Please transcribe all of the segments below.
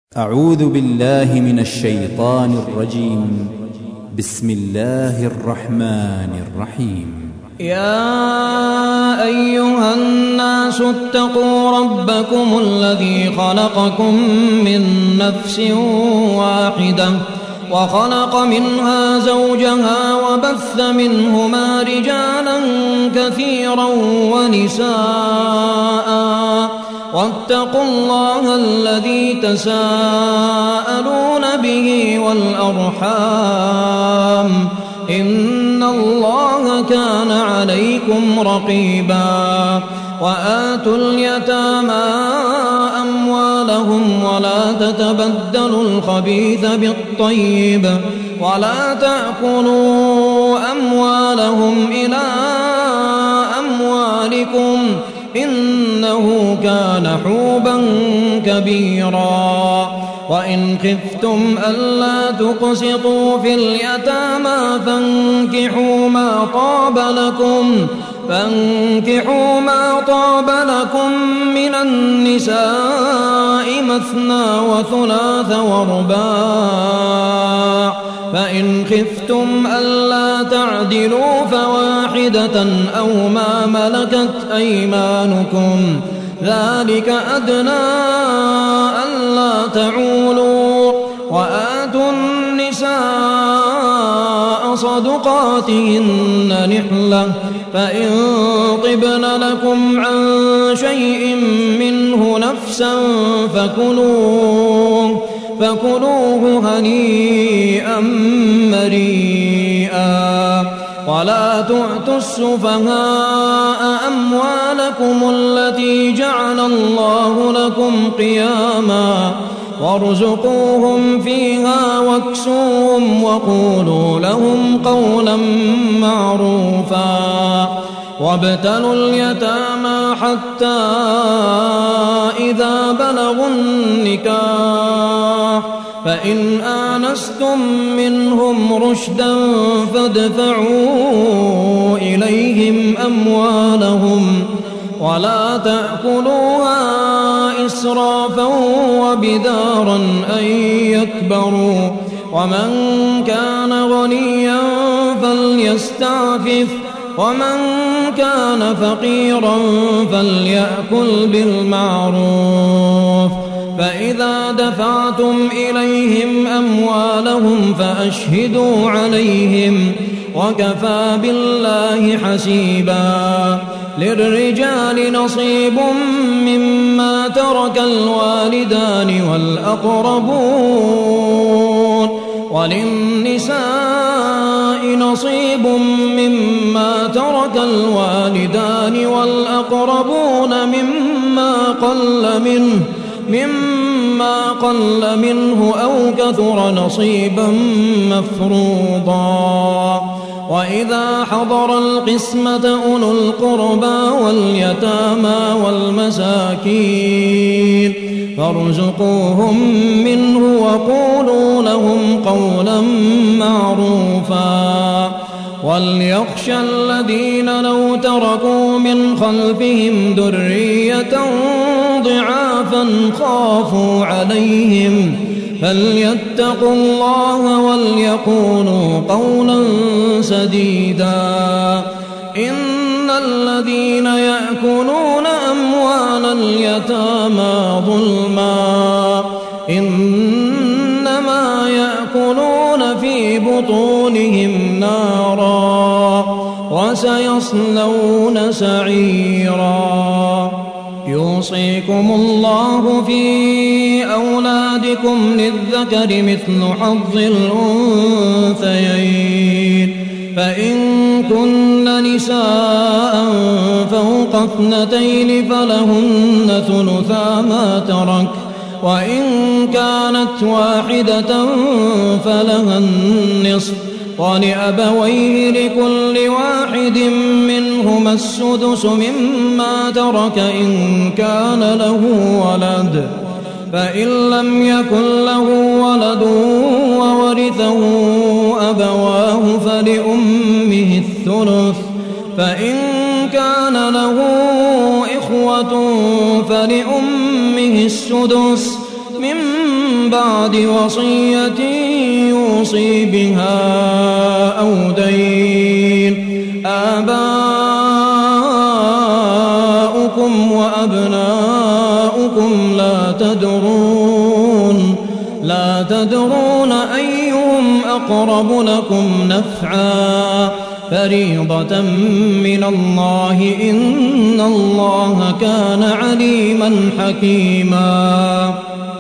أعوذ بالله من الشيطان الرجيم. بسم الله الرحمن الرحيم. يا أيها الناس اتقوا ربكم الذي خلقكم من نفس واحدة وخلق منها زوجها وبث منهما رجالا كثيرا ونساء واتقوا الله الذي تساءلون به والأرحام إن الله كان عليكم رقيبا. وآتوا اليتامى أموالهم ولا تتبدلوا الخبيث بالطيب ولا تأكلوا أموالهم إلى أموالكم إنه كان حوبا كبيرا. وإن خفتم ألا تقسطوا في اليتامى فانكحوا ما طاب لكم من النساء مثنى وثلاث ورباع. فإن خفتم ألا تعدلوا فواحدة أو ما ملكت أيمانكم ذلك أدنى ألا تعولوا. وآتوا النساء صدقاتهن نحلة فإن طبن لكم عن شيء منه نفسا فكلوه هنيئا مريئا. ولا تؤتوا السفهاء أموالكم التي جعل الله لكم قياما وارزقوهم فيها واكسوهم وقولوا لهم قولا معروفا. وابتلوا اليتامى حتى إذا بلغوا النكاح فإن آنستم منهم رشدا فادفعوا إليهم أموالهم ولا تأكلوها إسرافا وبدارا أن يكبروا. ومن كان غنيا فليستعفف ومن كان فقيرا فليأكل بالمعروف. فإذا دفعتم إليهم أموالهم فأشهدوا عليهم وكفى بالله حسيبا. للرجال نصيب مما ترك الوالدان والأقربون وللنساء نصيب مما ترك الوالدان والأقربون مما قل منه أو كثر نصيبا مفروضا. وإذا حضر القسمة أولو القربى واليتامى والمساكين فارزقوهم منه وقولوا لهم قولا معروفا. وليخشى الذين لو تركوا من خلفهم ذرية ضعافا خافوا عليهم فليتقوا الله وليقولوا قولا سديدا. إن الذين يأكلون أموال اليتامى ظلما إنما يأكلون في بطونهم نارا وسيصلون سعيرا. يوصيكم الله في أولادكم للذكر مثل حظ الأنثيين. فإن كن نساء فوق 2 فلهن ثلثا ما ترك وإن كانت واحدة فلها النصف ولأبويه لكل واحد منهما السدس مما ترك إن كان له ولد. فإن لم يكن له ولد وورثه أبواه فلأمه الثلث. فإن كان له إخوة فلأمه السدس من بعد وصية يوصي بها أو دين. آباؤكم وأبناؤكم لا تدرون أيهم أقرب لكم نفعا فريضة من الله إن الله كان عليما حكيما.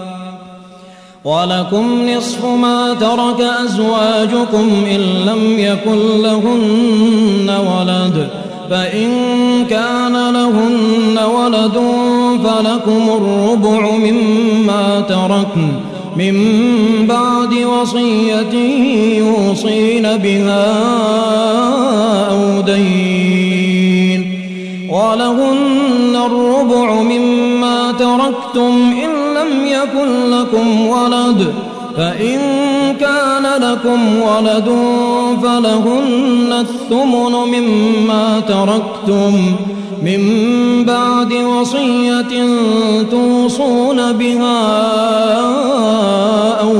ولكم نصف ما ترك أزواجكم إن لم يكن لهن ولد، فإن كان لهن ولد فلكم الربع مما تركن من بعد وصية يوصين بها أو دين. ولهن الربع مما تركتم إن لم يكن لكم ولد، فإن كان لكم ولد فلهن الثمن مما تركتم من بعد وصية توصون بها أو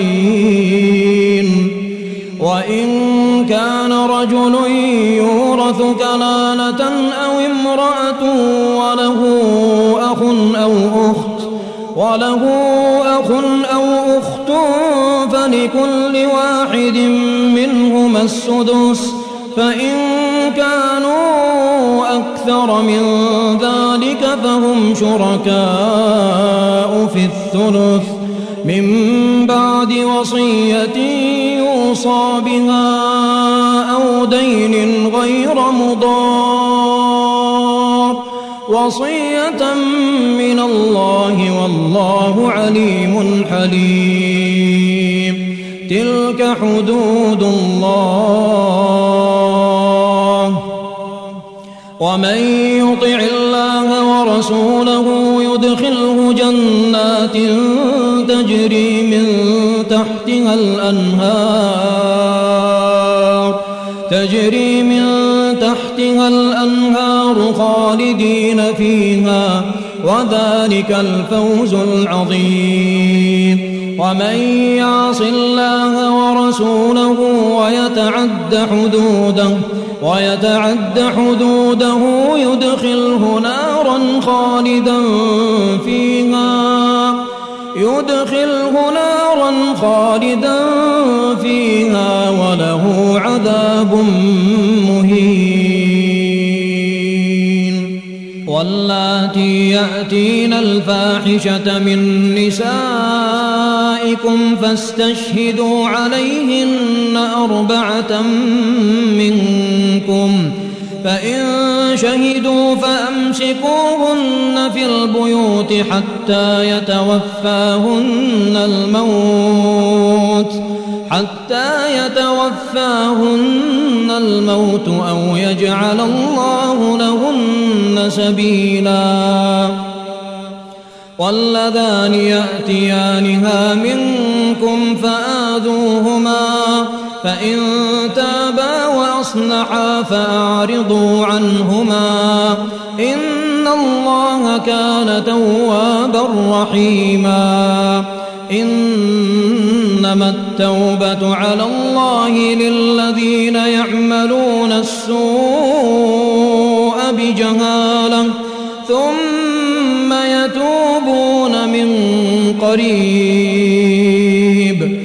دين. وإن كان رجل يورث كلالة أو امرأة وله أخ أو أخت فلكل واحد منهما السدس، فإن كانوا أكثر من ذلك فهم شركاء في الثلث من بعد وصية يوصى بها أو دين غير مضار، وصية من الله والله عليم حليم. تلك حدود الله، ومن يطع الله ورسوله يدخله جنات تجري من تحتها الأنهار خالدين فيها، وذلك الفوز العظيم. ومن يعص الله ورسوله ويتعد حدوده يدخله نارا خالدا فيها وله عذاب مهين. واللاتي يأتين الفاحشة من نسائكم فاستشهدوا عليهن 4 منكم، فإن شهدوا فأمسكوهن في البيوت حتى يتوفاهن الموت أو يجعل الله لهن سبيلا. واللذان يأتيانها منكم فآذوهما، فإن تابا وأصلحا فأعرضوا عنهما إن الله كان توابا رحيما. إنما التوبة على الله للذين يعملون السوء بجهالة ثم يتوبون من قريب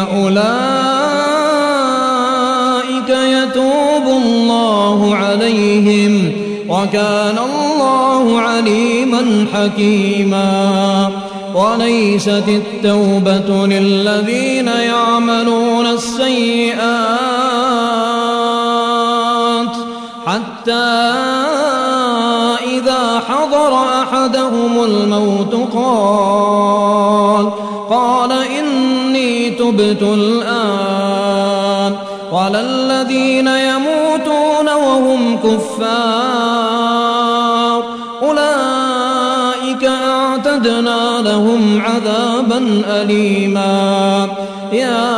فأولئك يتوب الله عليهم وكان الله عليما حكيما. وليست التوبة للذين يعملون السيئات حتى إذا حضر أحدهم الموت قال إني تبت الآن، ولا الذين يموتون وهم كفار أولئك أعتدنا لهم عذابا أليما. يا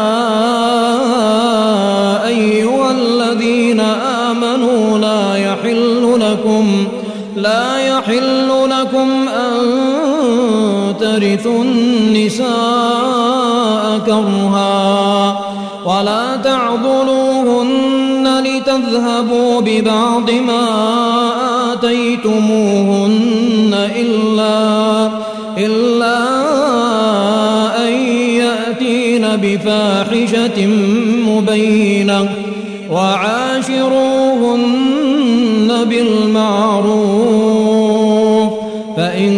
أيها الذين آمنوا لا يحل لكم أن ترثوا النساء كرها ولا تعضلوهن لتذهبوا ببعض ما آتيتموهن إلا أن يأتين بفاحشة مبينة وعاشروهن بالمعروف فإن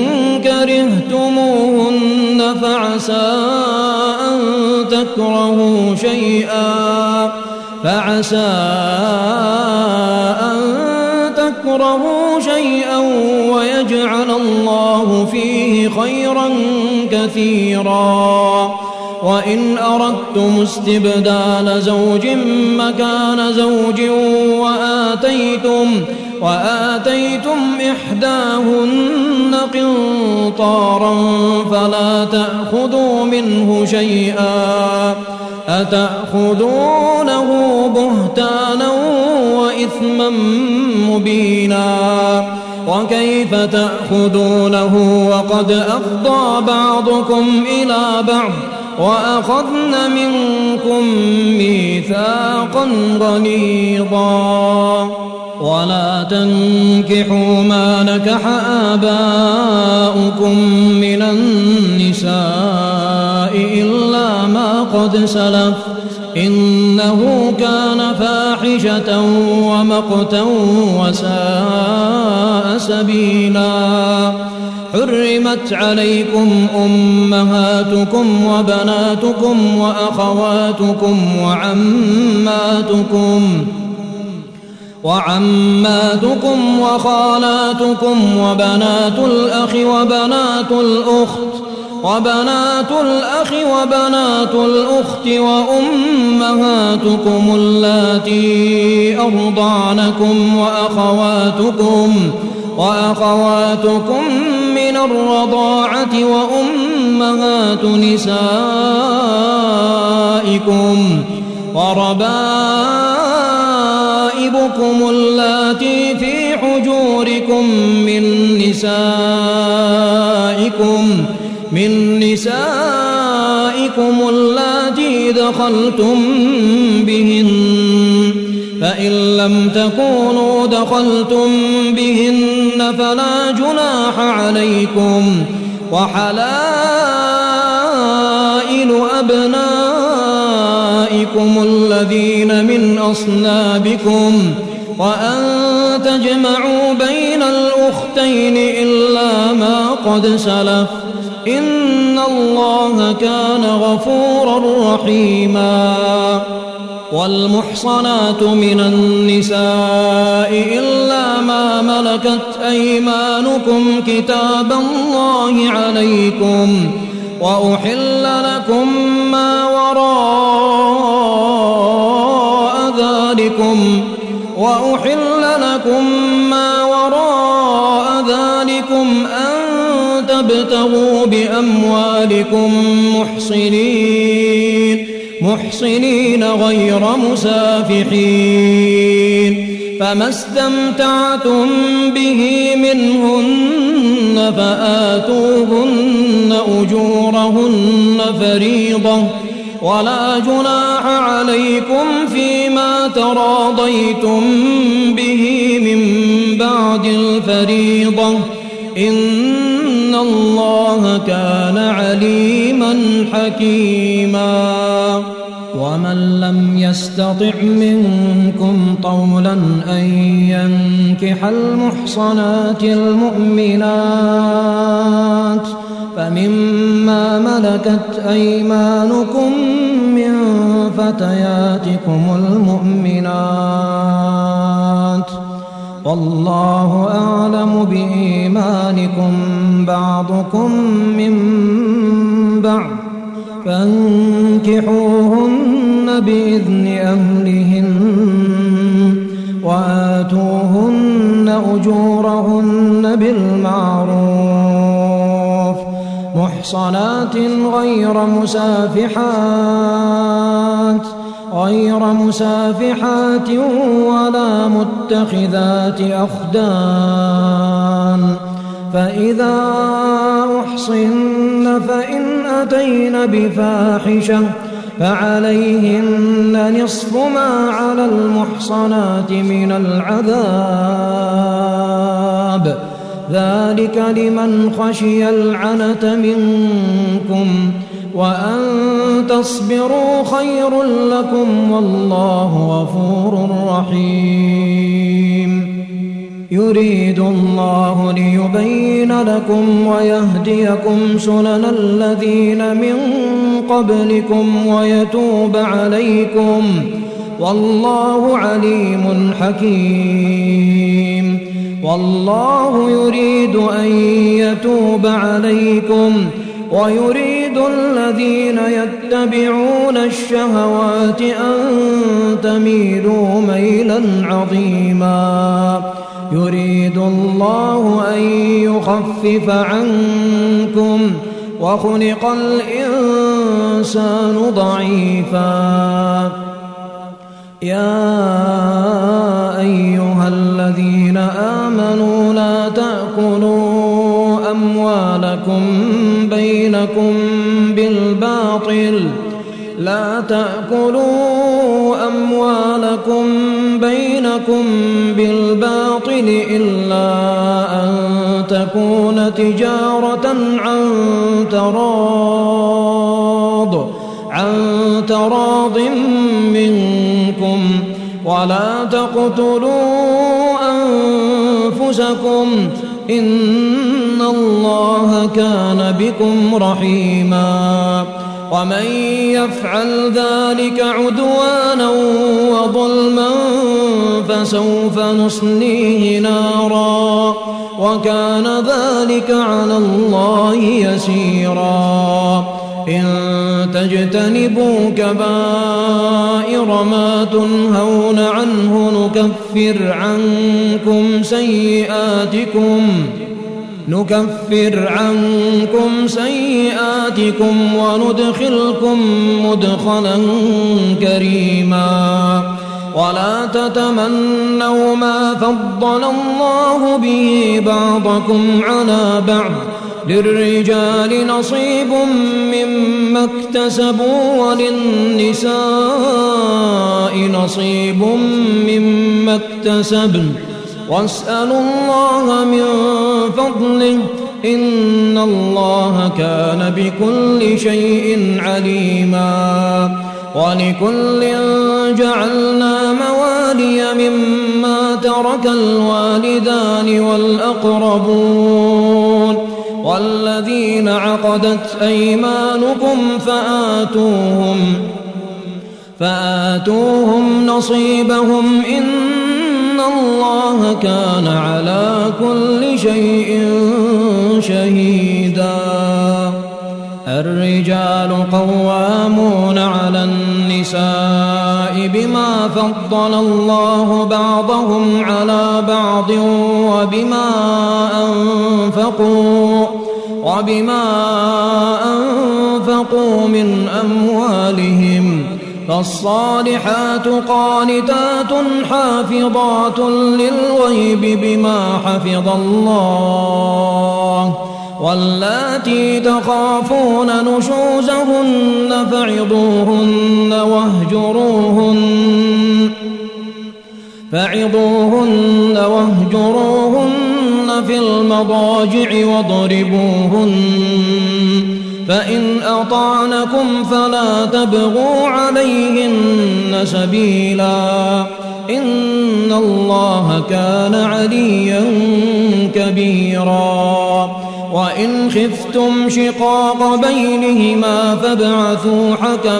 كرهتموهن فعسى أن تكرهوا شيئا ويجعل الله فيه خيرا كثيرا وإن أردتم استبدال زوج مكان زوج وآتيتم إحداهن قنطارا فلا تأخذوا منه شيئا أتأخذونه بهتانا وإثما مبينا وكيف تأخذونه وقد أفضى بعضكم إلى بعض وأخذن منكم ميثاقا غليظا ولا تنكحوا ما نكح آباؤكم من النساء إلا ما قد سلف إنه كان فاحشة ومقتا وساء سبيلا حرمت عليكم أمهاتكم وبناتكم وأخواتكم وعماتكم وخالاتكم وبنات الأخ وبنات الأخت وأمهاتكم اللاتي أرضعنكم وأخواتكم من الرضاعة وأمهات نسائكم وربائبكم اللاتي في حجوركم من نسائكم اللاتي دخلتم بهن فإن لم تكونوا دخلتم بهن فلا جناح عليكم وحلائل أبنائكم الذين من أصلابكم وأن تجمعوا بين الأختين إلا ما قد سلف إن الله كان غفورا رحيما والمحصنات من النساء إلا ما ملكت أيمانكم كتاب الله عليكم وأحل لكم ما وراء ذلكم أن تبتغوا بأموالكم محصنين غير مسافحين فما استمتعتم به منهن فآتوهن أجورهن فريضة ولا جناح عليكم فيما تراضيتم به من بعد الفريضة إن الله كان عليما حكيما ومن لم يستطع منكم طولا أن ينكح المحصنات المؤمنات فمما ملكت أيمانكم من فتياتكم المؤمنات والله أعلم بإيمانكم بعضكم من بعض فانكحوهن بإذن أهلهن وآتوهن أجورهن بالمعروف محصنات غير مسافحات ولا متخذات أخدان فإذا أحصن فإن أتين بفاحشة فعليهن نصف ما على المحصنات من العذاب، ذلك لمن خشي العنة منكم، وأن تصبروا خير لكم والله غفور رحيم. يريد الله ليبين لكم ويهديكم سنن الذين من قبلكم ويتوب عليكم، والله عليم حكيم. والله يريد أن يتوب عليكم ويريد الذين يتبعون الشهوات أن تميلوا ميلا عظيما. يريد الله أن يخفف عنكم وخلق الإنسان ضعيفا. يا أيها الذين آمنوا لا تأكلوا أموالكم بينكم بالباطل إلا أن تكون تجارة عن تراض منكم، ولا تقتلوا أنفسكم إن الله كان بكم رحيما. ومن يفعل ذلك عدوانا وظلما فسوف نصليه نارا وكان ذلك على الله يسيرا. إن تجتنبوا كبائر ما تنهون عنه نكفر عنكم سيئاتكم وندخلكم مدخلا كريما. ولا تتمنوا ما فضل الله به بعضكم على بعض، للرجال نصيب مما اكتسبوا وللنساء نصيب مما اكتسبن، واسألوا الله من فضله إن الله كان بكل شيء عليما. ولكل جعلنا موالي مما ترك الوالدان والأقربون والذين عقدت أيمانكم فآتوهم نصيبهم إن الله كان على كل شيء شهيدا. الرجال قوامون على النساء بما فضل الله بعضهم على بعض وبما أنفقوا من أموالهم، فالصالحات قانتات حافظات للغيب بما حفظ الله. واللاتي تخافون نشوزهن فعظوهن واهجروهن في المضاجع واضربوهن، فإن أطعنكم فلا تبغوا عليهن سبيلا إن الله كان عليا كبيرا. وإن خفتم شقاق بينهما فابعثوا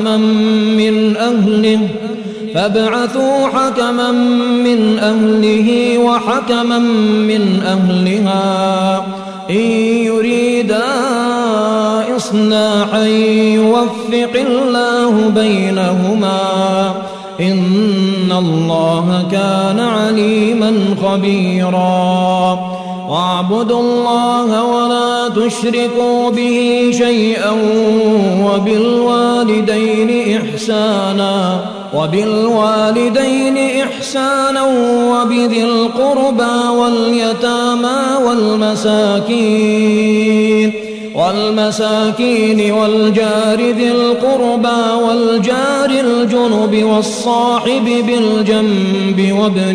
حكما من أهله وحكما من أهلها إن يريدا إصلاحا يوفق الله بينهما إن الله كان عليما خبيرا. واعبدوا الله ولا تشركوا به شيئا وبالوالدين إحسانا وبالوالدين إحسانا وبذي القربى واليتامى والمساكين والجار ذي القربى والجار الجنب والصاحب بالجنب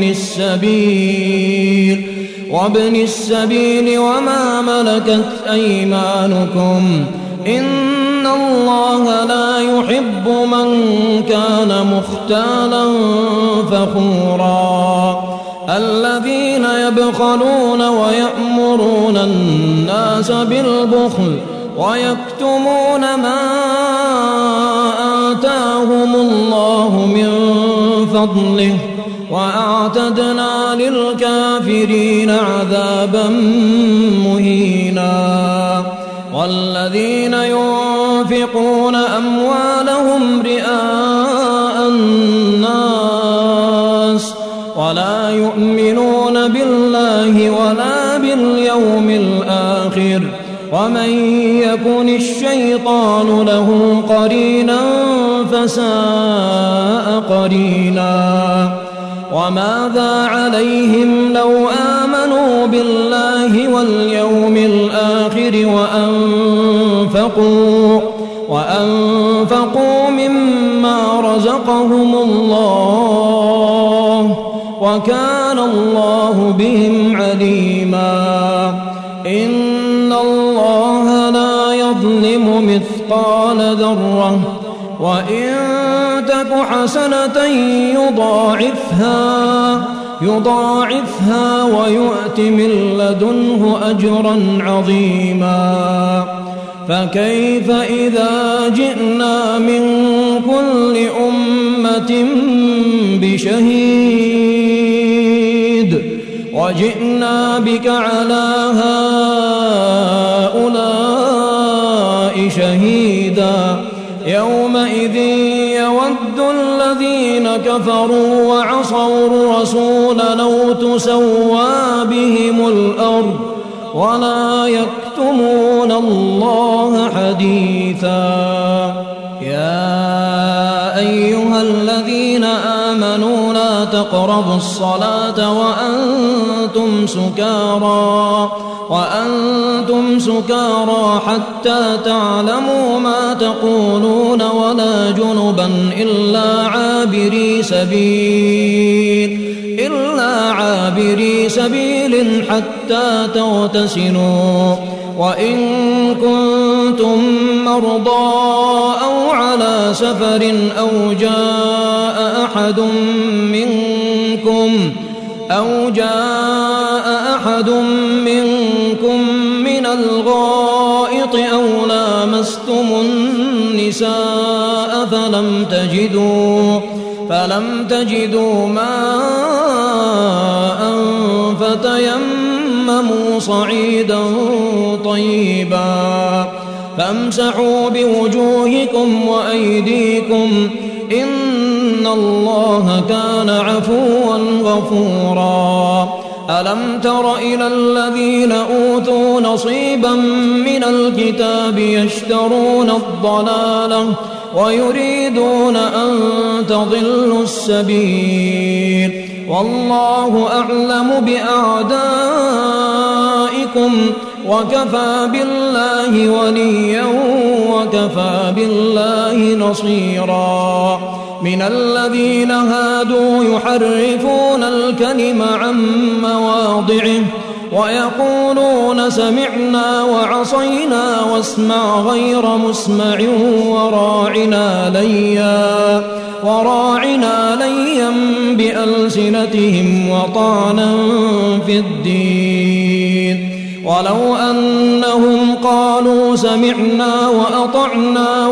وابن السبيل وما ملكت أيمانكم إن الله لا يحب من كان مختالا فخورا الذين يبخلون ويأمرون الناس بالبخل ويكتمون ما آتاهم الله من فضله وأعتدنا للكافرين عذابا مهينا والذين ينفقون أموالهم رئاء الناس ولا يؤمنون بالله ولا باليوم الآخر ومن يكن الشيطان له قرينا فساء قرينا وماذا عليهم لو آمنوا بالله واليوم الآخر وأنفقوا مما رزقهم الله وكان الله بهم عليما إن الله لا يظلم مثقال ذرة وإن تك حسنة يضاعفها ويؤت من لدنه أجرا عظيما فكيف إذا جئنا من كل أمة بشهيد وجئنا بك على هؤلاء شهيدا يومئذ يود الذين كفروا وعصوا الرسول لو تسوى بهم الأرض ولا يكتمون الله حديثا يا أيها الذين آمنوا لا تقربوا الصلاة وأنتم سكارى حتى تعلموا ما تقولون ولا جنبا إلا عابري سبيل حتى تغتسلوا وإن كنتم مرضى أو على سفر أو جاء أحد منكم من الغائط أو لامستم النساء فلم تجدوا ماء فتيمموا صعيدا طيبا فامسحوا بوجوهكم وأيديكم إن الله كان عفوا غفورا ألم تر إلى الذين أوتوا نصيبا من الكتاب يشترون الضلالة ويريدون أن تضلوا السبيل والله أعلم بأعدائكم وكفى بالله وليا وكفى بالله نصيرا من الذين هادوا يحرفون الكلم عن مواضعه ويقولون سمعنا وعصينا واسمع غير مسمع وراعنا ليا بألسنتهم وطعنا في الدين ولو أنهم قالوا سمعنا وأطعنا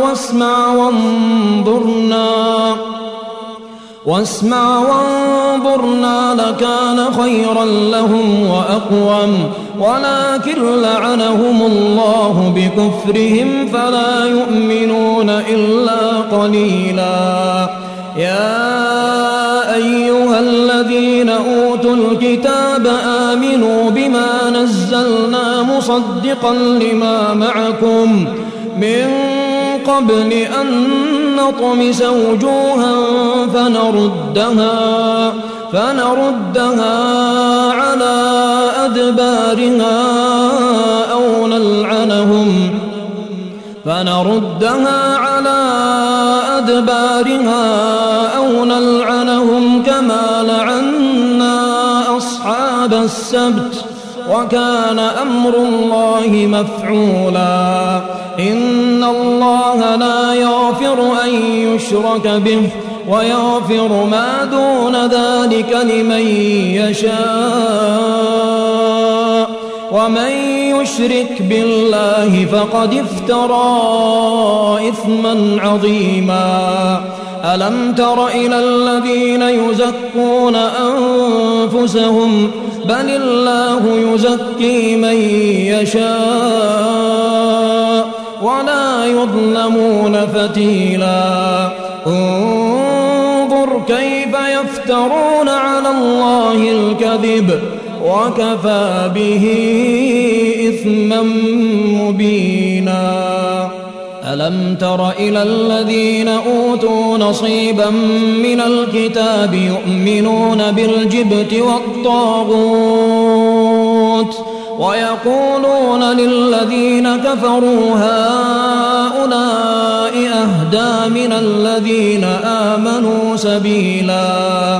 واسمع وانظرنا لكان خيرا لهم وأقوم ولكن لعنهم الله بكفرهم فلا يؤمنون إلا قليلا يا أيها الذين أوتوا الكتاب آمنوا بما نزلنا مصدقا لما معكم من قبل أن نطمس وجوها فنردها على أدبارها أو نلعنهم كما لعنا أصحاب السبت وكان أمر الله مفعولا إن الله لا يغفر أن يشرك به ويغفر ما دون ذلك لمن يشاء ومن يشرك بالله فقد افترى إثما عظيما ألم تر إلى الذين يزكون أنفسهم بل الله يزكي من يشاء ولا يظلمون فتيلا انظر كيف يفترون على الله الكذب وكفى به إثما مبينا ألم تر إلى الذين أوتوا نصيبا من الكتاب يؤمنون بالجبت والطاغوت ويقولون للذين كفروا هؤلاء أهدى من الذين آمنوا سبيلا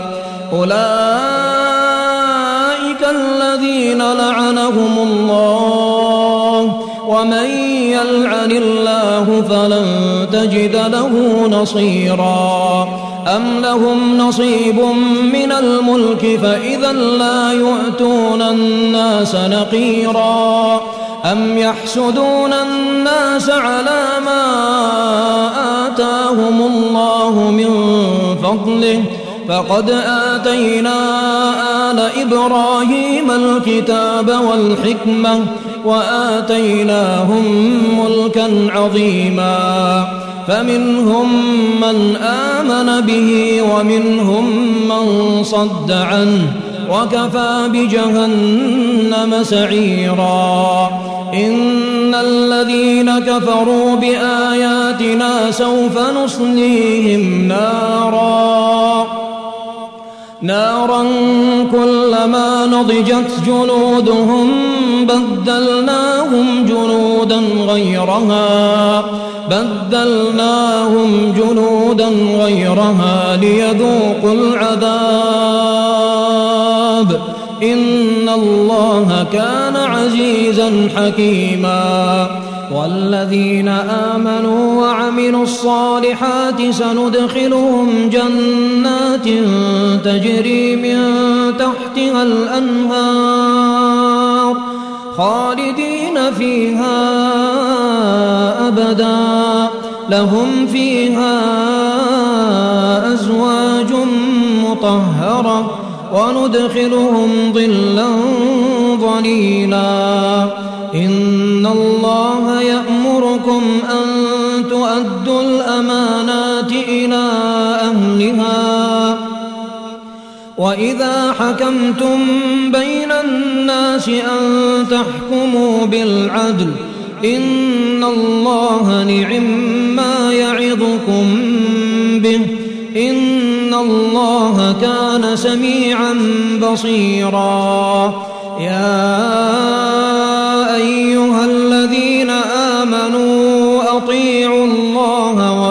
أولئك الذين لعنهم الله ومن يلعن الله فلن تجد له نصيرا أم لهم نصيب من الملك فإذا لا يؤتون الناس نقيرا أم يحسدون الناس على ما آتاهم الله من فضله فقد آتينا آل إبراهيم الكتاب والحكمة وآتيناهم ملكا عظيما فمنهم من آمن به ومنهم من صد عنه وكفى بجهنم سعيرا إن الذين كفروا بآياتنا سوف نصليهم نارا كلما نضجت جلودهم بدلناهم جلودا غيرها ليذوقوا العذاب إن الله كان عزيزا حكيما والذين آمنوا وعملوا الصالحات سندخلهم جنات تجري من تحتها الأنهار خالدين فيها أبدا لهم فيها أزواج مطهرة وندخلهم ظلا ظليلا إن الله يأمركم أن تؤدوا الأمانات إلى أهلها وإذا حكمتم بين الناس أن تحكموا بالعدل إن الله نعما يعظكم به إن الله كان سميعا بصيرا يا أيها الذين آمنوا أطيعوا الله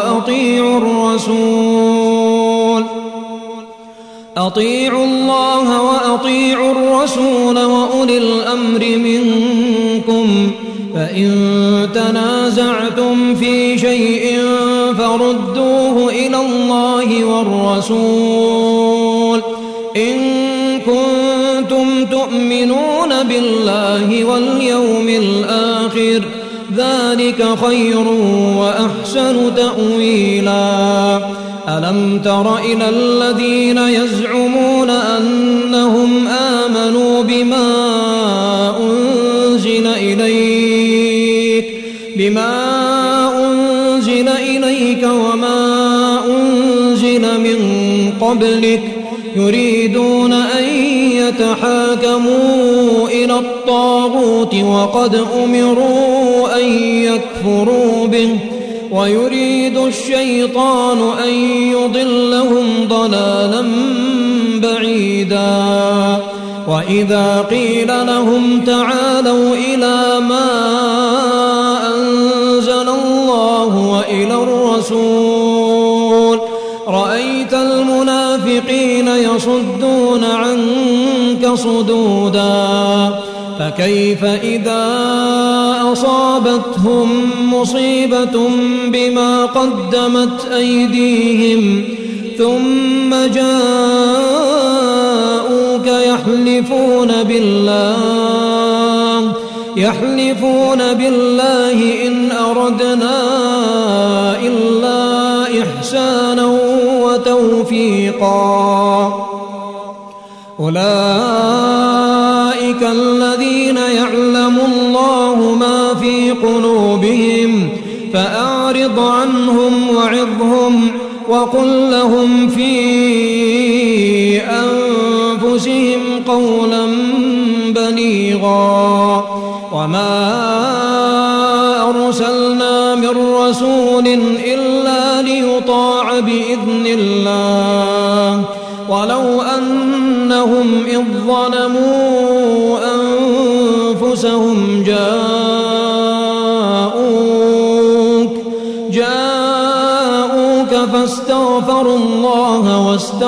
وأطيعوا الرسول وأولي الأمر منكم فإن تنازعتم في شيء فردوه إلى الله والرسول إن كنتم تؤمنون بالله واليوم الآخر ذلك خير وأحسن تأويلا ألم تر إلى الذين يزعمون أنهم آمنوا بما أنزل إليك وما أنزل من قبلك يريدون أن يتحاكموا إلى الطاغوت وقد أمروا أن يكفروا به ويريد الشيطان أن يضلهم ضلالا بعيدا وإذا قيل لهم تعالوا إلى ما أنزل الله وإلى الرسول رأيت المنافقين يصدون عنك صدودا فكيف إذا أصابتهم مصيبة بما قدمت أيديهم ثم جاءوك يحلفون بالله إن أردنا إلا إحسانا وتوفيقا أولئك الذين يعلم الله ما في قلوبهم فأعرض عنهم وعظهم وقل لهم في أنفسهم قولا بليغا وما أرسلنا من رسول إلا ليطاع بإذن الله ولو أنهم إذ ظلموا أنفسهم جاءوك فاستغفروا الله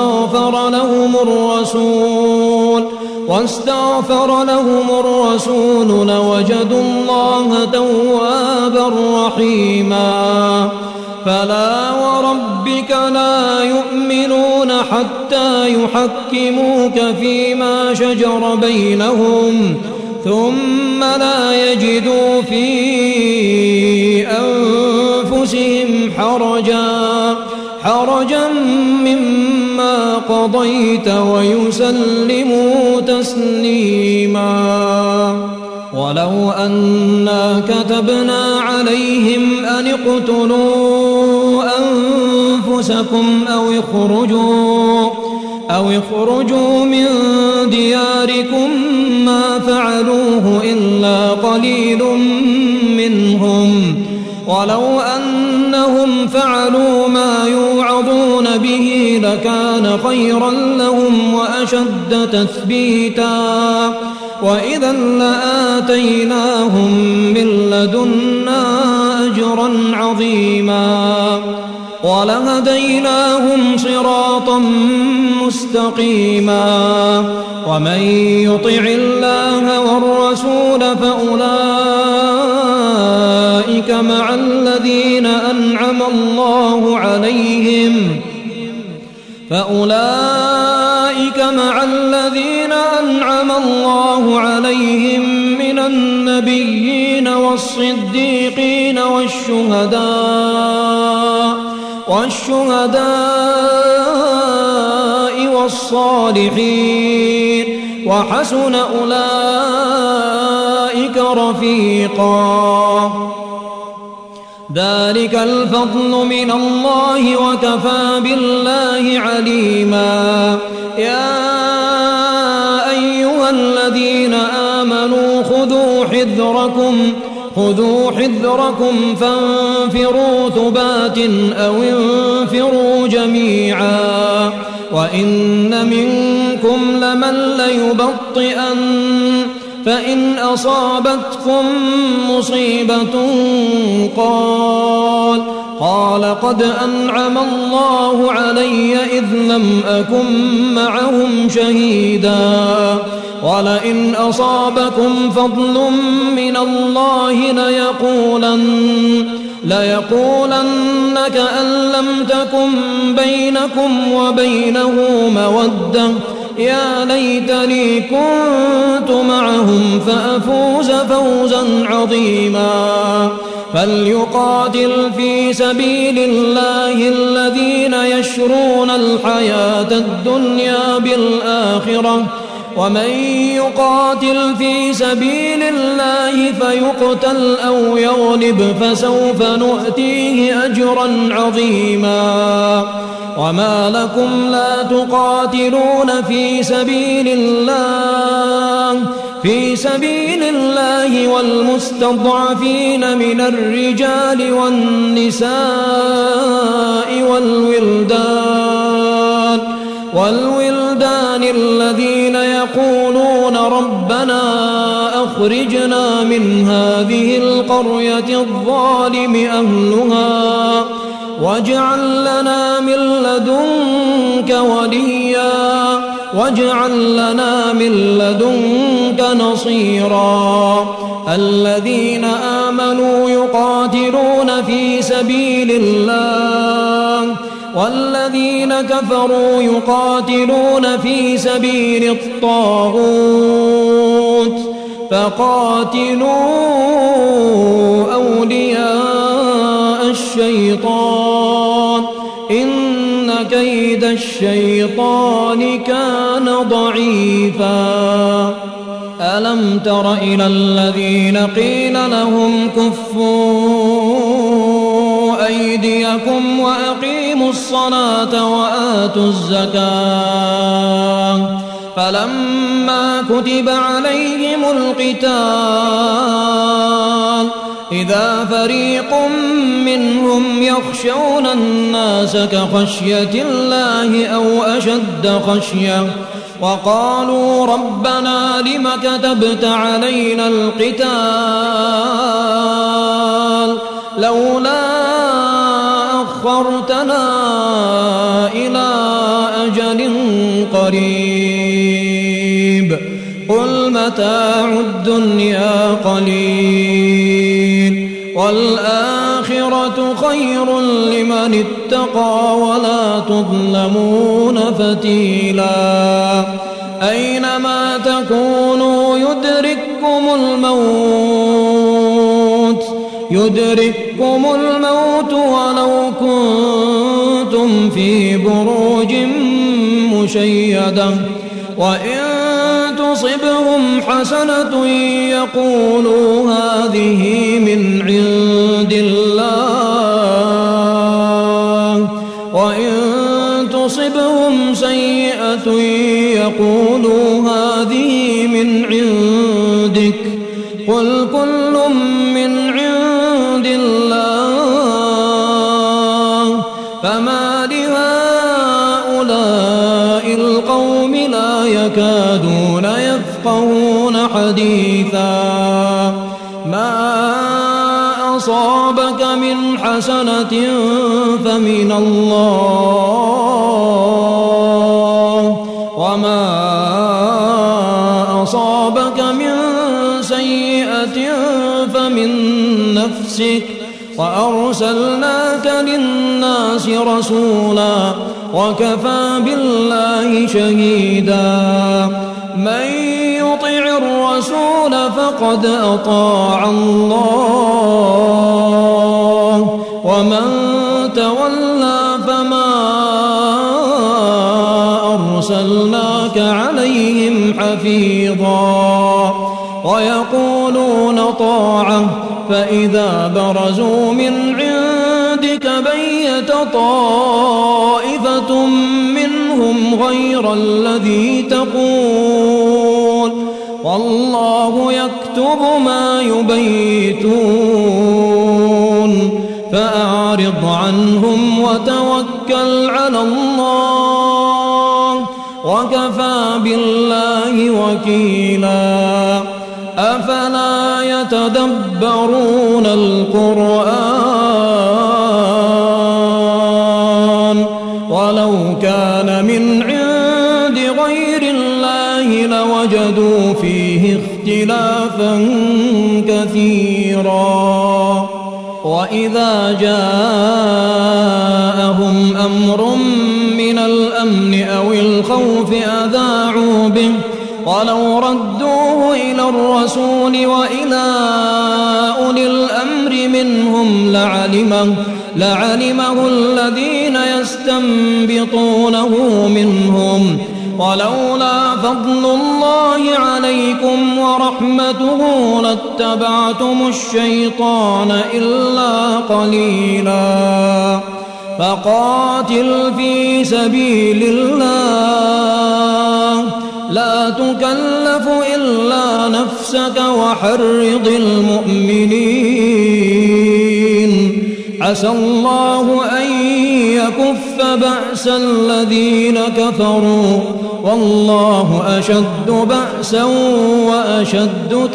واستغفر لهم الرسول لوجدوا الله توابا رحيما فلا وربك لا يؤمنون حتى يحكموك فيما شجر بينهم ثم لا يجدوا في أنفسهم حرجا مما قضيت ويسلموا تسليما ولو أنا كتبنا عليهم أن اقتلوا أنفسكم أو اخرجوا من دياركم ما فعلوه إلا قليل منهم ولو أنهم فعلوا ما يوعظون به لكان خيرا لهم وأشد تثبيتا وإذا لآتيناهم من لدنا أجرا عظيما ولهديناهم صراطا مستقيما ومن يطع الله والرسول فأولئك مع الذين أنعم الله عليهم من النبيين والصديقين والشهداء والصالحين وحسن أولئك رفيقا ذلك الفضل من الله وكفى بالله عليما يا أيها الذين آمنوا خذوا حذركم فانفروا ثبات أو انفروا جميعا وإن منكم لمن ليبطئن فإن أصابتكم مصيبة قال قد أنعم الله علي إذ لم أكن معهم شهيدا ولئن أصابكم فضل من الله ليقولن كأن لم تكن بينكم وبينه مودة يا ليتني كنت معهم فأفوز فوزا عظيما فليقاتل في سبيل الله الذين يشرون الحياة الدنيا بالآخرة ومن يقاتل في سبيل الله فيقتل أو يغلب فسوف نؤتيه أجرا عظيما وما لكم لا تقاتلون في سبيل الله في سبيل الله والمستضعفين من الرجال والنساء والولدان الذين يقولون ربنا أخرجنا من هذه القرية الظالم أهلها واجعل لنا من لدنك وليا واجعل لنا من لدنك نصيرا الذين آمنوا يقاتلون في سبيل الله والذين كفروا يقاتلون في سبيل الطاغوت فقاتلوا أولياء الشيطان إن كيد الشيطان كان ضعيفا ألم تر إلى الذين قيل لهم كفوا أيديكم وأقيموا الصلاة وآتوا الزكاة فلما كتب عليهم القتال إذا فريق منهم يخشون الناس كخشية الله أو أشد خشية وقالوا ربنا لم كتبت علينا القتال لولا أخرتنا إلى أجل قريب قل متاع الدنيا قليل والآخرة خير لمن اتقى ولا تظلمون فتيلا أينما تكونوا يدرككم الموت ولو كنتم في بروج مشيدة وإن تصبهم حسنة يقولوا هذه من عند الله وإن تصبهم سيئة يقولوا هذه من عندك قل كل من عند الله فما لهؤلاء القوم لا يكادون يفقهون حديثا ما أصابك من حسنة فمن الله وما أصابك من سيئة فمن نفسك وأرسلناك للناس رسولا وكفى بالله شهيدا من يطع الرسول فقد أطاع الله ومن تولى فما أرسلناك عليهم حفيظا ويقولون طاعة فإذا برزوا من عندك بيت طائفة منهم غير الذي تقول والله يكتب ما يبيتون فأعرض عنهم وتوكل على الله وكفى بالله وكيلا أفلا يتدبرون القرآن ولو كان من عند غير الله لوجدوا فيه اختلافا كثيرا وإذا جاءهم أمر من الأمن أو الخوف أذاعوا به ولو ردوه إلى الرسول وإلى أولي الأمر منهم لعلمه الذين يستنبطونه منهم ولولا فضل الله عليكم ورحمته لاتبعتم الشيطان إلا قليلا فقاتل في سبيل الله لا تكلف إلا نفسك وحرض المؤمنين. عسى الله أن يكف بأس الذين كفروا والله أشد بأسا وأشد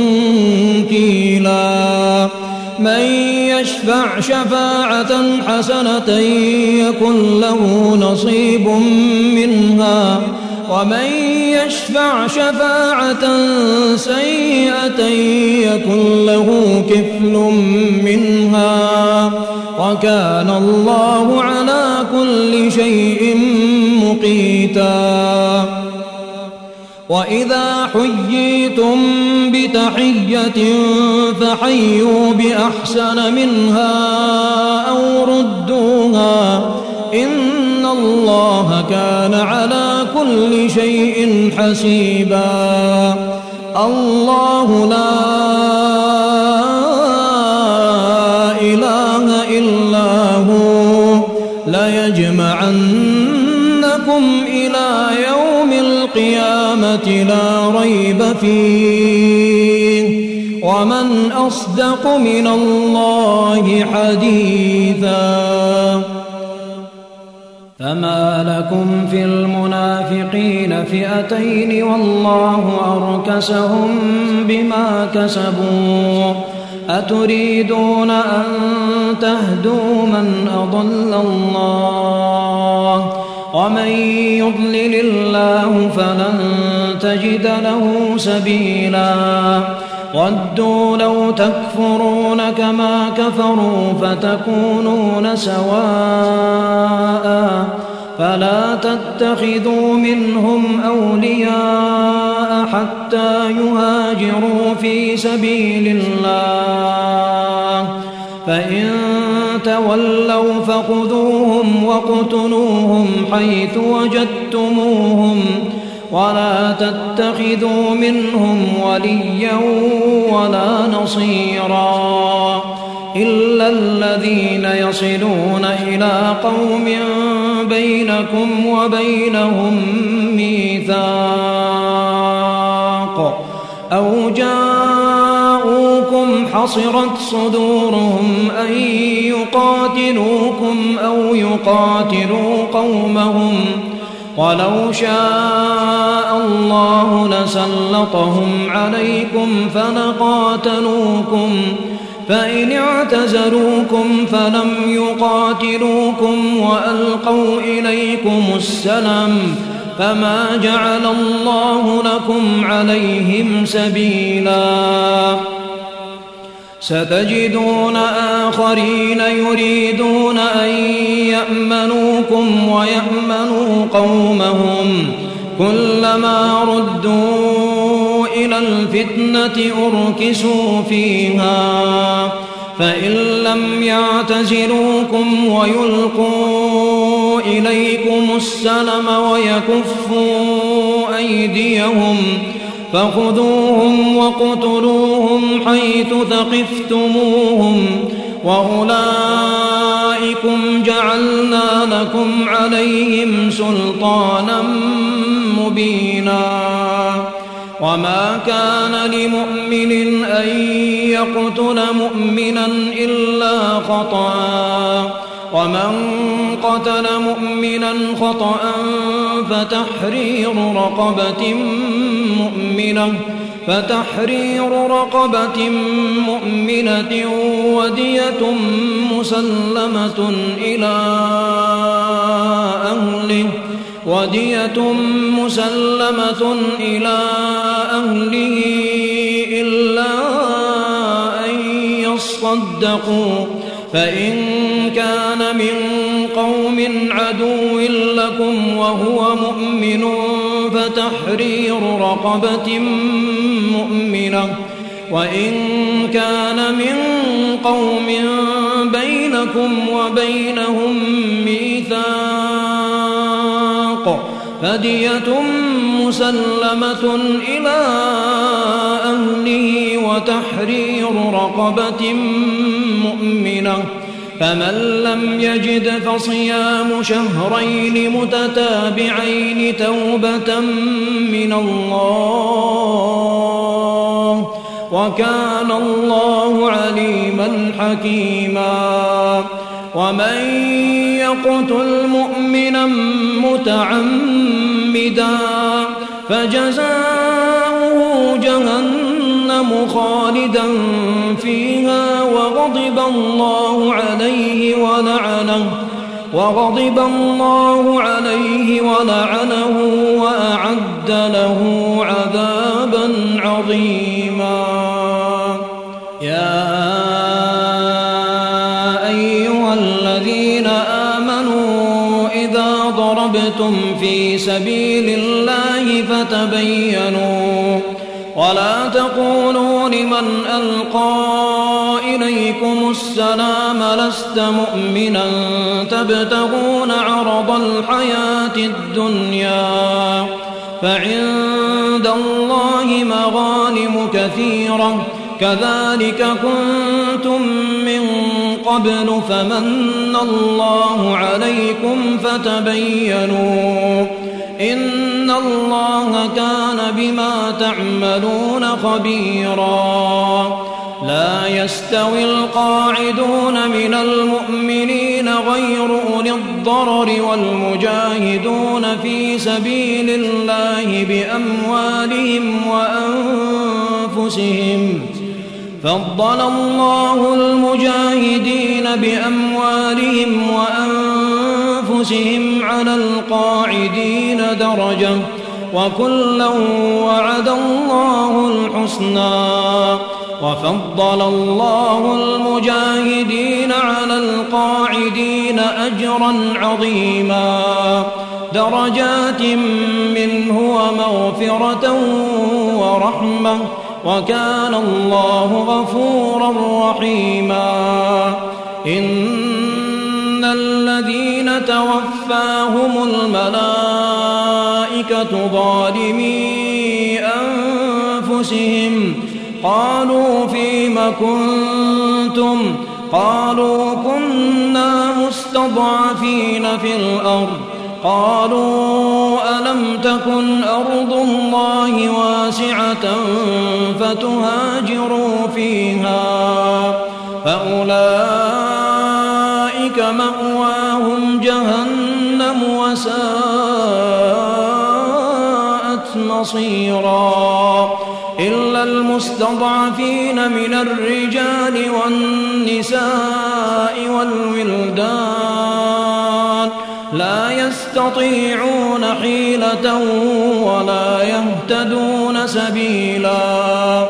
تنكيلا. من يشفع شفاعة حسنة يكن له نصيب منها ومن يشفع شفاعة سيئة يكن له كفل منها وكان الله على كل شيء مقيتا. وإذا حييتم بتحية فحيوا بأحسن منها أو ردوها إن الله كان على كل شيء حسيبا. الله لا إله إلا هو ليجمعنكم إلى يوم القيامة لا ريب فيه ومن أصدق من الله حديثا. فما لكم في المنافقين فئتين والله أركسهم بما كسبوا أتريدون أن تهدوا من أضل الله ومن يضلل الله فلن تجد له سبيلا. ودوا لو تكفرون كما كفروا فتكونون سواء فلا تتخذوا منهم أولياء حتى يهاجروا في سبيل الله فإن تولوا فخذوهم واقتلوهم حيث وجدتموهم ولا تتخذوا منهم وليا ولا نصيرا إلا الذين يصلون إلى قوم بينكم وبينهم ميثاق أو جاءوكم حصرت صدورهم أن يقاتلوكم أو يقاتلوا قومهم ولو شاء الله لسلطهم عليكم فلقاتلوكم فإن اعتزلوكم فلم يقاتلوكم وألقوا إليكم السلم فما جعل الله لكم عليهم سبيلا. ستجدون آخرين يريدون أن يأمنوكم ويأمنوا قومهم كلما ردوا إلى الفتنة أركسوا فيها فإن لم يعتزلوكم ويلقوا إليكم السلم ويكفوا أيديهم فخذوهم واقتلوهم حيث ثقفتموهم وأولئكم جعلنا لكم عليهم سلطانا مبينا. وما كان لمؤمن أن يقتل مؤمنا إلا خطأ ومن قتل مؤمنا خطأ فتحرير رقبة مؤمنة ودية مسلمة إلى أهله إلا أن يصدقوا فإن كان من قوم عدو لكم وهو مؤمن فتحرير رقبة مؤمنة وإن كان من قوم بينكم وبينهم ميثاق فدية مسلمة إلى أهله وتحرير رقبة مؤمنة فمن لم يجد فصيام شهرين متتابعين توبة من الله وكان الله عليما حكيما ومن يقتل مؤمنا متعمدا فجزاؤه جهنم خالدا فيها وغضب الله عليه ولعنه وأعد له عذابا عظيما. يا أيها الذين آمنوا إذا ضربتم في سبيل الله فتبينوا ولا تقولوا لمن ألقى إليكم السلام لست مؤمنا تبتغون عرض الحياة الدنيا فعند الله مغانم كثيرة كذلك كنتم من قبل فمن الله عليكم فتبينوا إن الله كان بما تعملون خبيرا. لا يستوي القاعدون من المؤمنين غير أولي الضرر والمجاهدون في سبيل الله بأموالهم وأنفسهم فضل الله المجاهدين بأموالهم وأنفسهم على القاعدين درجة وكلا وعد الله الحسنى وفضل الله المجاهدين على القاعدين أجرا عظيما درجات منه ومغفرة ورحمة وكان الله غفورا رحيما. إن الذين توفاهم الملائكة ظالمي أنفسهم قالوا فيم كنتم قالوا كنا مستضعفين في الأرض قالوا ألم تكن أرض الله واسعة فتهاجروا فيها فأولئك مأواهم جهنم وساءت مصيرا. إلا المستضعفين من الرجال والنساء والولدان لا يستطيعون حيلة ولا يهتدون سبيلا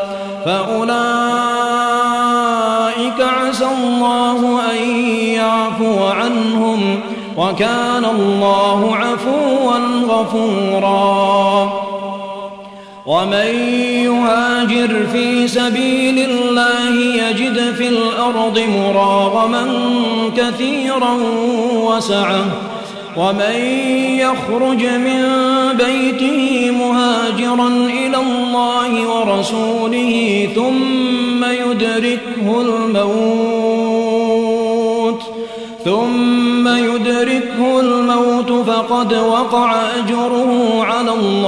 فأولئك عسى الله أن يعفو عنهم وكان الله عفوا غفورا. ومن يهاجر في سبيل الله يجد في الأرض مراغما كثيرا وسعة ومن يخرج من بيته مهاجرا إلى الله ورسوله ثم يدركه الموت فقد وقع أجره على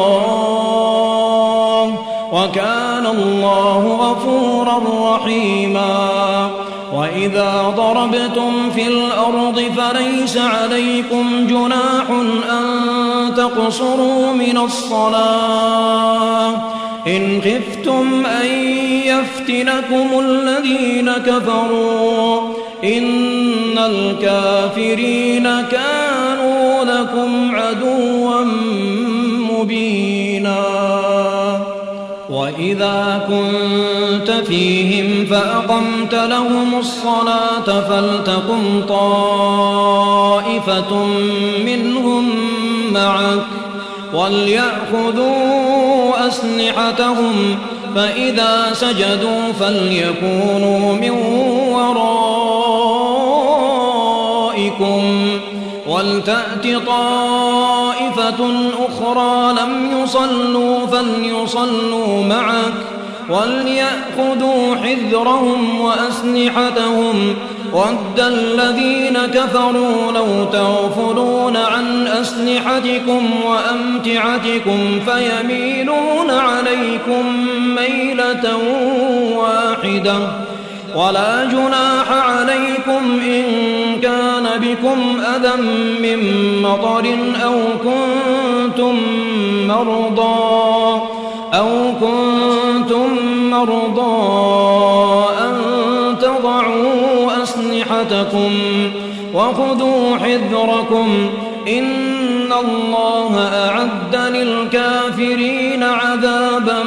الله وكان الله غفورا رحيما. وإذا ضربتم في الأرض فليس عليكم جناح أن تقصروا من الصلاة إن خفتم أن يفتنكم الذين كفروا إن الكافرين كانوا لكم عدوا مبينا. وإذا كنت فيهم فأقمت لهم الصلاة فلتقم طائفة منهم معك وليأخذوا أسلحتهم فإذا سجدوا فليكونوا من ورائكم ولتأت طائفة أخرى لم يصلوا فليصلوا معك وليأخذوا حذرهم وأسلحتهم ود الذين كفروا لو تغفلون عن أسلحتكم وأمتعتكم فيميلون عليكم ميلة واحدة ولا جناح عليكم إن كان بكم أذى من مطر أو كنتم مرضى أن تضعوا أسلحتكم وخذوا حذركم إن الله أعد للكافرين عذابا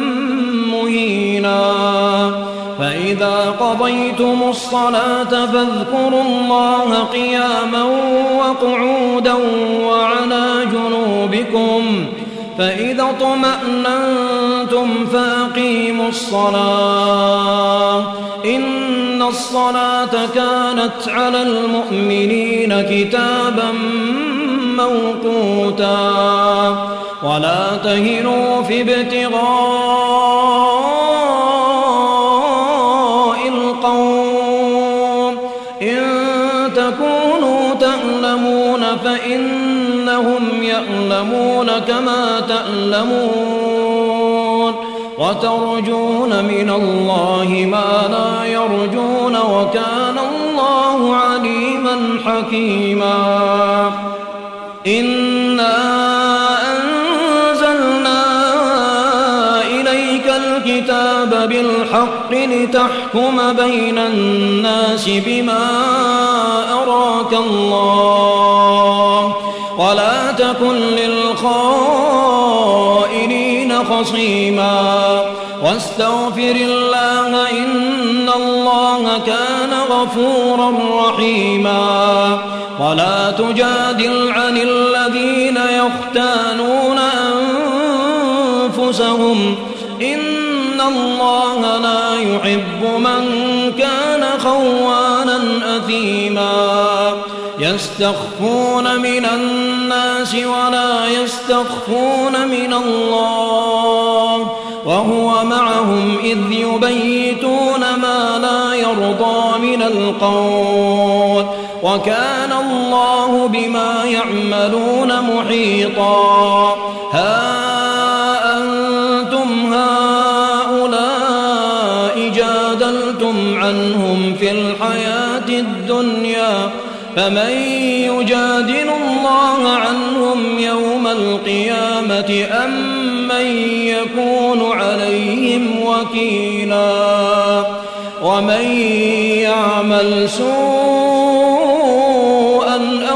مهينا فإذا قضيتم الصلاة فاذكروا الله قياما وقعودا وعلى جنوبكم فإذا اطمأننتم فأقيموا الصلاة إن الصلاة كانت على المؤمنين كتابا موقوتا ولا تهنوا في ابتغاء القوم إن تكونوا تألمون فإنهم يألمون كما تألمون وترجون من الله ما لا يرجون وكان الله عليما حكيما إنا أنزلنا إليك الكتاب بالحق لتحكم بين الناس بما أراك الله ولا تكن للخائنين خصيما واستغفر الله إن الله كان غفورا رحيما ولا تجادل عن الذين يختانون أنفسهم إن الله لا يحب من كان خوانا أثيما يستخفون من الناس ولا يستخفون من الله وهو معهم إذ يبيتون ما لا يرضى من القول وكان الله بما يعملون محيطا ها أنتم هؤلاء جادلتم عنهم في الحياة الدنيا فمن يجادل الله عنهم يوم القيامة أم من يكون عليهم وكيلا ومن يعمل سوءا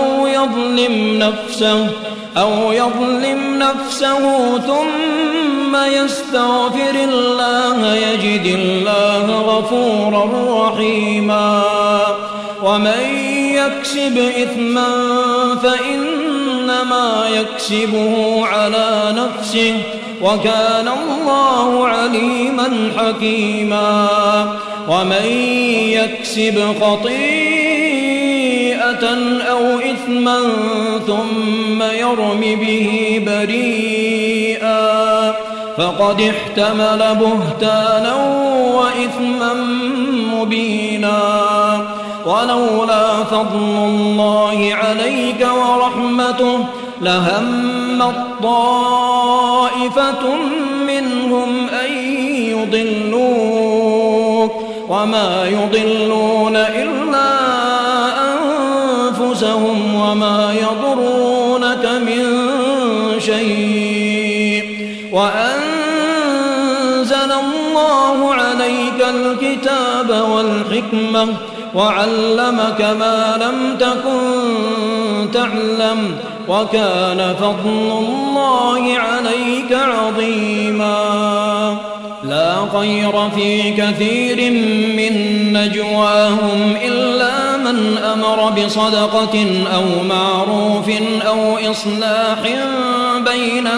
أو يظلم نفسه ثم يستغفر الله يجد الله غفورا رحيما ومن يكسب إثما فإنما يكسبه على نفسه وكان الله عليما حكيما ومن يكسب خطيئة أو إثما ثم يرم به بريئا فقد احتمل بهتانا وإثما مبينا ولولا فضل الله عليك ورحمته لهمت طائفة منهم أن يضلوك وما يضلون إلا أنفسهم وما يضرونك من شيء وأنزل الله عليك الكتاب والحكمة وعلمك ما لم تكن تعلم وكان فضل الله عليك عظيما لا خير في كثير من نجواهم إلا من أمر بصدقة أو معروف أو إصلاح بين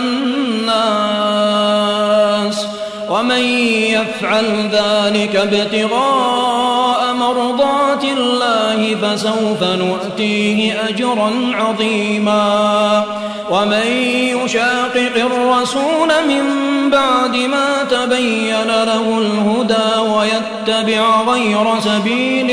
الناس ومن يفعل ذلك ابتغاء مرضات الله فسوف نؤتيه أجرا عظيما ومن يشاقق الرسول من بعد ما تبين له الهدى ويتبع غير سبيل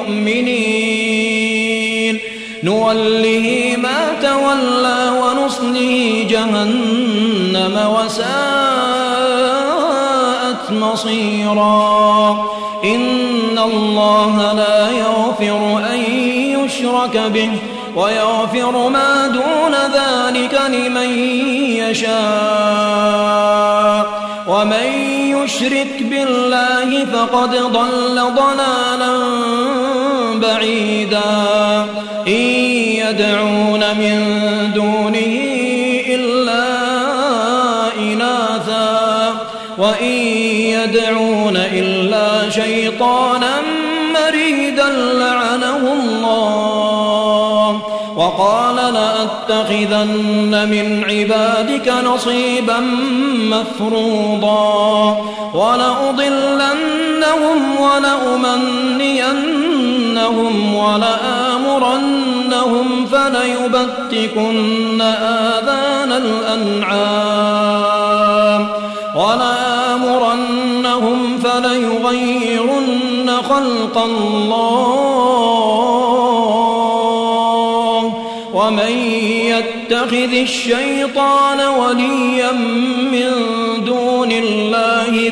المؤمنين نوله ما تولى ونصله جهنم وساءت مصيرا إن الله لا يغفر أن يشرك به ويغفر ما دون ذلك لمن يشاء ومن يشرك بالله فقد ضل ضلالا بعيدا إن يدعون من دونه إلا إناثا وإن يدعون إلا شيطانا مريدا لعنه الله وقال لأتخذن من عبادك نصيبا مفروضا ولأضلنهم ولأمنينهم ولآمرنهم فليبتكن آذان الأنعام ولآمرنهم فليغيرن خلق الله ومن يتخذ الشيطان وليا من دون الله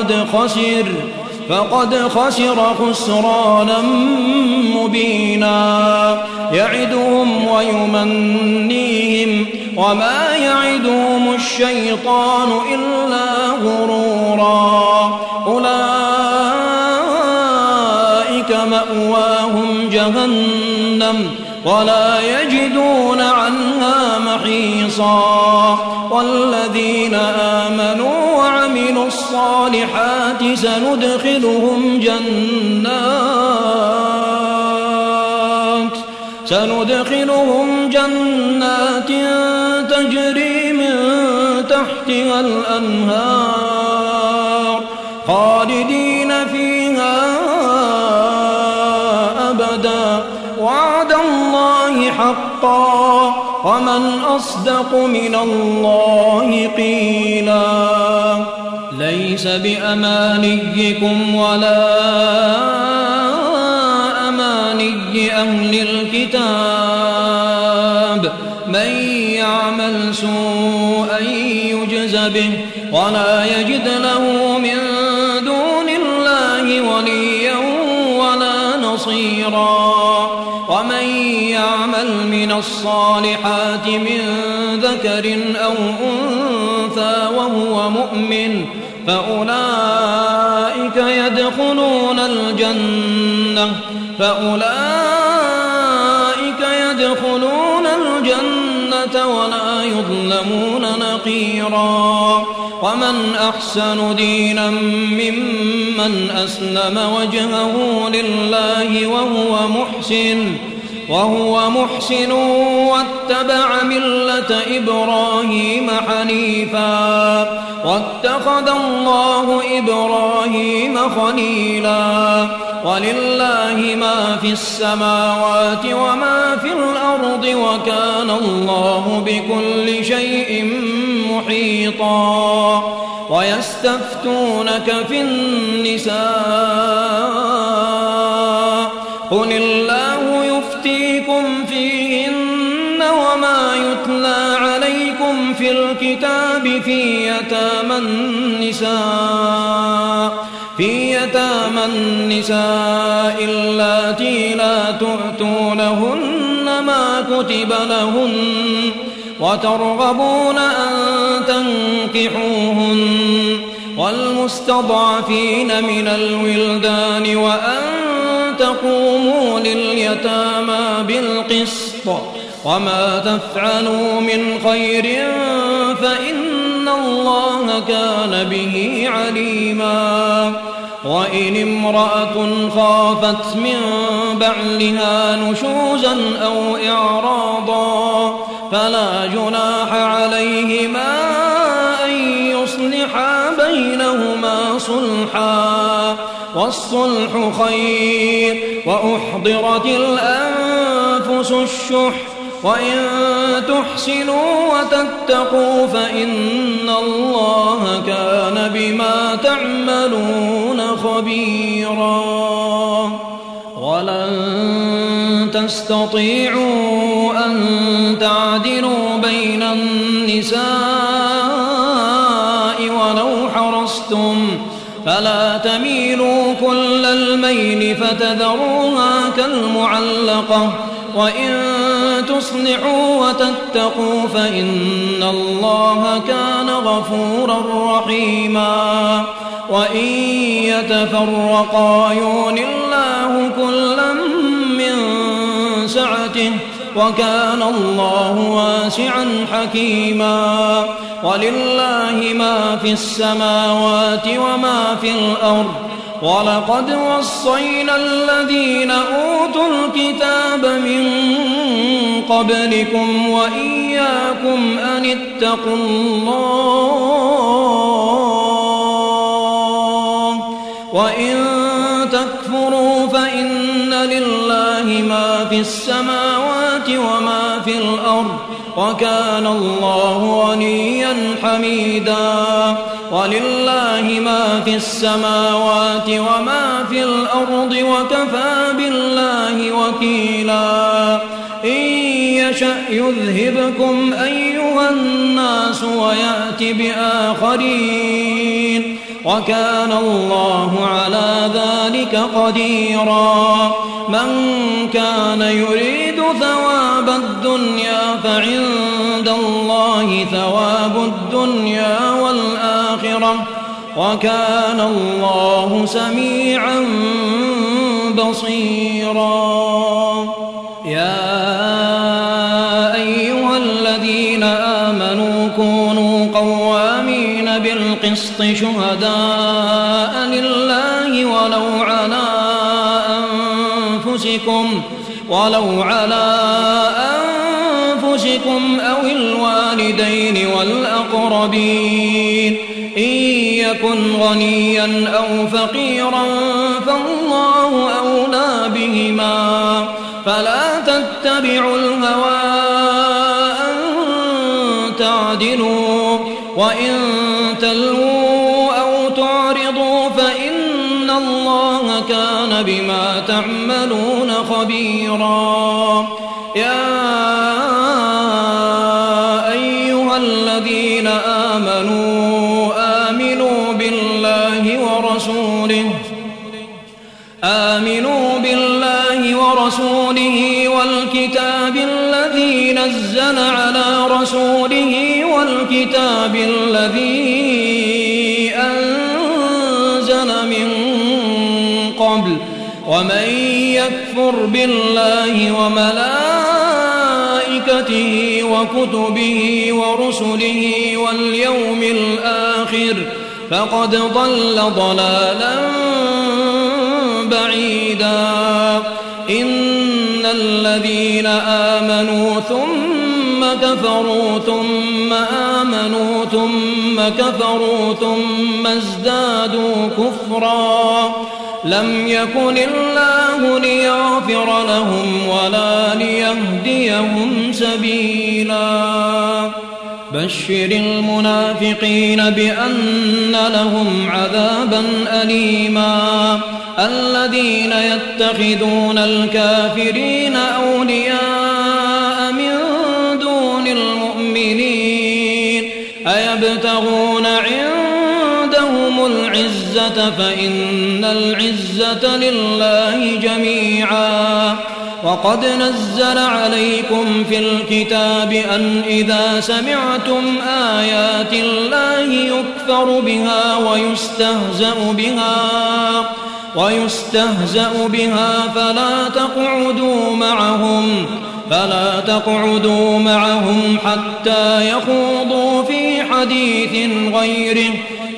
فقد خسر خسرانا مبينا يعدهم ويمنيهم وما يعدهم الشيطان إلا غرورا أولئك مأواهم جهنم ولا يجدون عنها محيصا والذين آمنوا وعملوا الصالحات سندخلهم جنات تجري من تحتها الأنهار خالدين فيها أبدا وعد الله حقا ومن أصدق من الله قيلا ليس بأمانيكم ولا أماني أهل الكتاب من يعمل سوءا يجز به ولا يجد له من دون الله وليا ولا نصيرا ومن يعمل من الصالحات من ذكر أو أنثى وهو مؤمن فأولئك يدخلون الجنة ولا يظلمون نقيرا ومن أحسن دينا ممن أسلم وجهه لله وهو محسن واتبع ملة إبراهيم حنيفا واتخذ الله إبراهيم خليلا ولله ما في السماوات وما في الأرض وكان الله بكل شيء محيطا ويستفتونك في النساء قل الله يفتيكم فيهن وما يتلى عليكم في الكتاب في يتامى النساء اللاتي لا تؤتونهن ما كتب لهن وترغبون أن تنكحوهن والمستضعفين من الولدان وأن تقوموا لليتامى بالقسط وما تفعلوا من خير فإن الله كان به عليما وإن امرأة خافت من بعلها نشوزا أو إعراضا فلا جناح عليهما أن يصلحا بينهما صلحا والصلح خير وأحضرت الأنفس الشح وإن تحسنوا وتتقوا فإن الله كان بما تعملون خبيرا ولن تستطيعوا أن تعدلوا بين النساء ولو حرصتم فلا تميلوا كل الميل فتذروها كالمعلقة وإن تصلحوا وتتقوا فإن الله كان غفورا رحيما وإن يتفرقا يغن الله كلا من سعته وكان الله واسعا حكيما ولله ما في السماوات وما في الأرض ولقد وصينا الذين أوتوا الكتاب من قبلكم وإياكم أن اتقوا الله وإن تكفروا فإن لله ما في السماوات وما في الأرض وكان الله غنيا حميدا ولله ما في السماوات وما في الأرض وكفى بالله وكيلا إن يشأ يذهبكم أيها الناس ويأت بآخرين وكان الله على ذلك قديرا من كان يريد ثواب الدنيا فعند الله ثواب الدنيا والآخرة وكان الله سميعا بصيرا يا أيها الذين آمنوا كونوا قوامين بالقسط شهداء لله ولو على أنفسكم أو الوالدين والأقربين إن يكن غنيا أو فقيرا فالله أولى بهما فلا تتبعوا الهوى أن تعدلوا وإن تلووا أو تعرضوا فإن الله كان بما تعملون خبيرا يا أيها الذين آمنوا آمنوا بالله ورسوله والكتاب الذي نزل على رسوله والكتاب الذي أنزل من قبل ومن يكفر بالله وملائكته وكتبه ورسله واليوم الآخر فقد ضل ضلالا بعيدا إن الذين آمنوا ثم كفروا ثم آمنوا ثم كفروا ثم ازدادوا كفرا لم يكن الله ليغفر لهم ولا ليهديهم سبيلا بشر المنافقين بأن لهم عذابا أليما الذين يتخذون الكافرين أولياء من دون المؤمنين أيبتغون عندهم العزة فإن العزة لله جميعا وقد نزل عليكم في الكتاب أن إذا سمعتم آيات الله يكفر بها ويستهزأ بها فلا تقعدوا معهم حتى يخوضوا في حديث غيره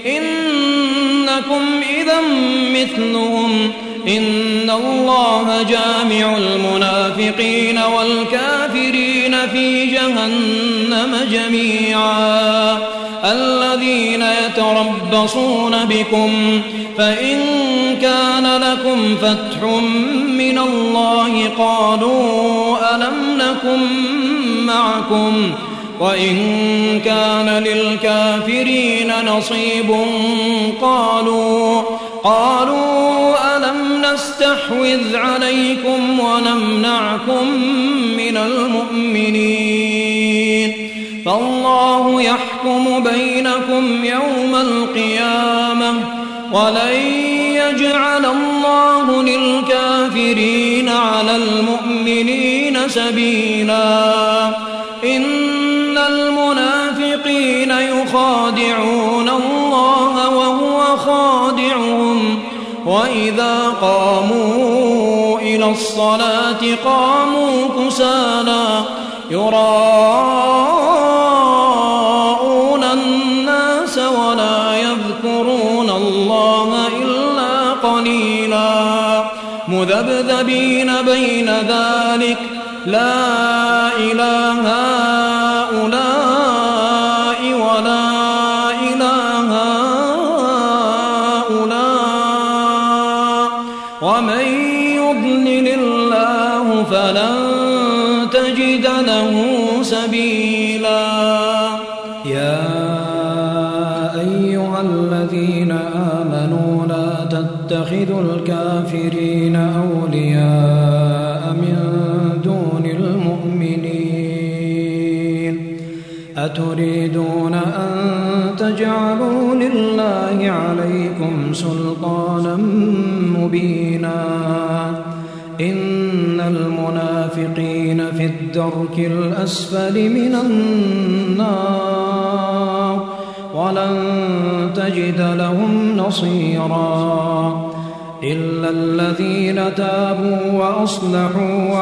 إنكم إذا مثلهم إن الله جامع المنافقين والكافرين في جهنم جميعا الذين يتربصون بكم فإن كان لكم فتح من الله قالوا ألم نكن معكم وإن كان للكافرين نصيب قالوا ألم نستحوذ عليكم ونمنعكم من المؤمنين فالله يحكم بينكم يوم القيامة ولن يجعل الله للكافرين على المؤمنين سبيلا إن المنافقين يخادعون الله وهو خادعهم وإذا قاموا إلى الصلاة قاموا كسالى يراءون الناس ولا يذكرون الله إلا قليلا مذبذبين بين ذلك لا إله هؤلاء ولا إله هؤلاء ومن يضلل الله فلن تجد له سبيلا يا أيها الذين آمنوا لا تتخذوا الكافرين أولياء من دون المؤمنين أتريدون أن تجعلوا لله عليكم سلطانا مبينا إن المنافقين في الدرك الأسفل من النار ولن تجد لهم نصيرا إلا الذين تابوا وأصلحوا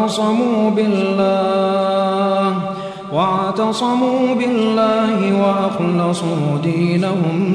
واعتصموا بالله وأخلصوا دينهم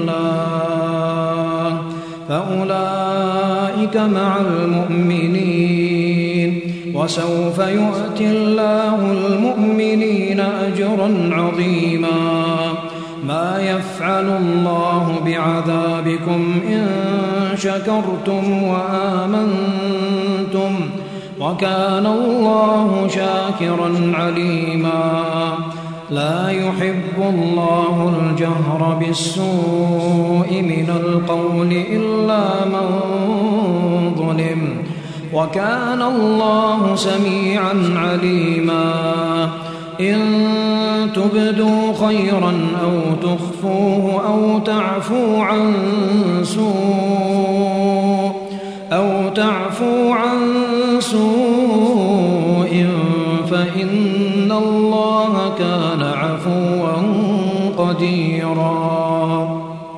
لله فأولئك مع المؤمنين وسوف يؤتي الله المؤمنين أجرا عظيما ما يفعل الله بعذابكم إن شكرتم وآمنتم وكان الله شاكرا عليما لا يحب الله الجهر بالسوء من القول إلا من ظلم وكان الله سميعا عليما إن تبدوا خيرا أو تخفوه أو تعفو عن سوء فإن الله كان عفوا قديرا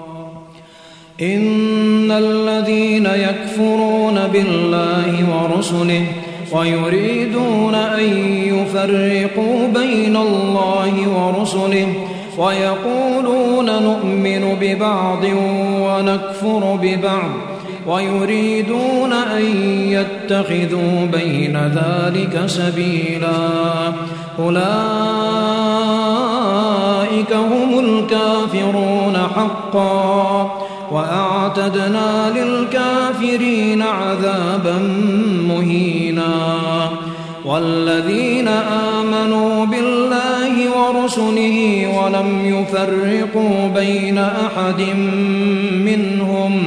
إن الذين يكفرون بالله ورسله ويريدون أن يفرقوا بين الله ورسله ويقولون نؤمن ببعض ونكفر ببعض ويريدون أن يتخذوا بين ذلك سبيلا أولئك هم الكافرون حقا وأعتدنا للكافرين عذابا مهينا والذين آمنوا بالله ورسله ولم يفرقوا بين أحد منهم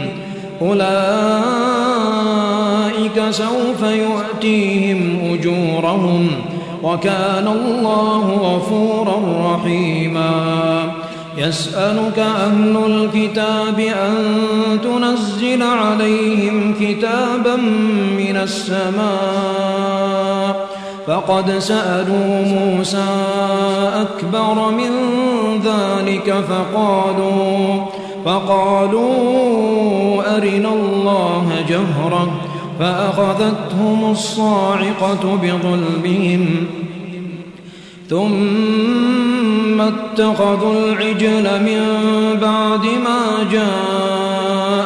أولئك سوف يؤتيهم أجورهم وكان الله غفورا رحيما يسألك أهل الكتاب أن تنزل عليهم كتابا من السماء فقد سألوا موسى أكبر من ذلك فقالوا أرنا الله جهرة فأخذتهم الصاعقة بظلمهم ثم اتخذوا العجل من بعد ما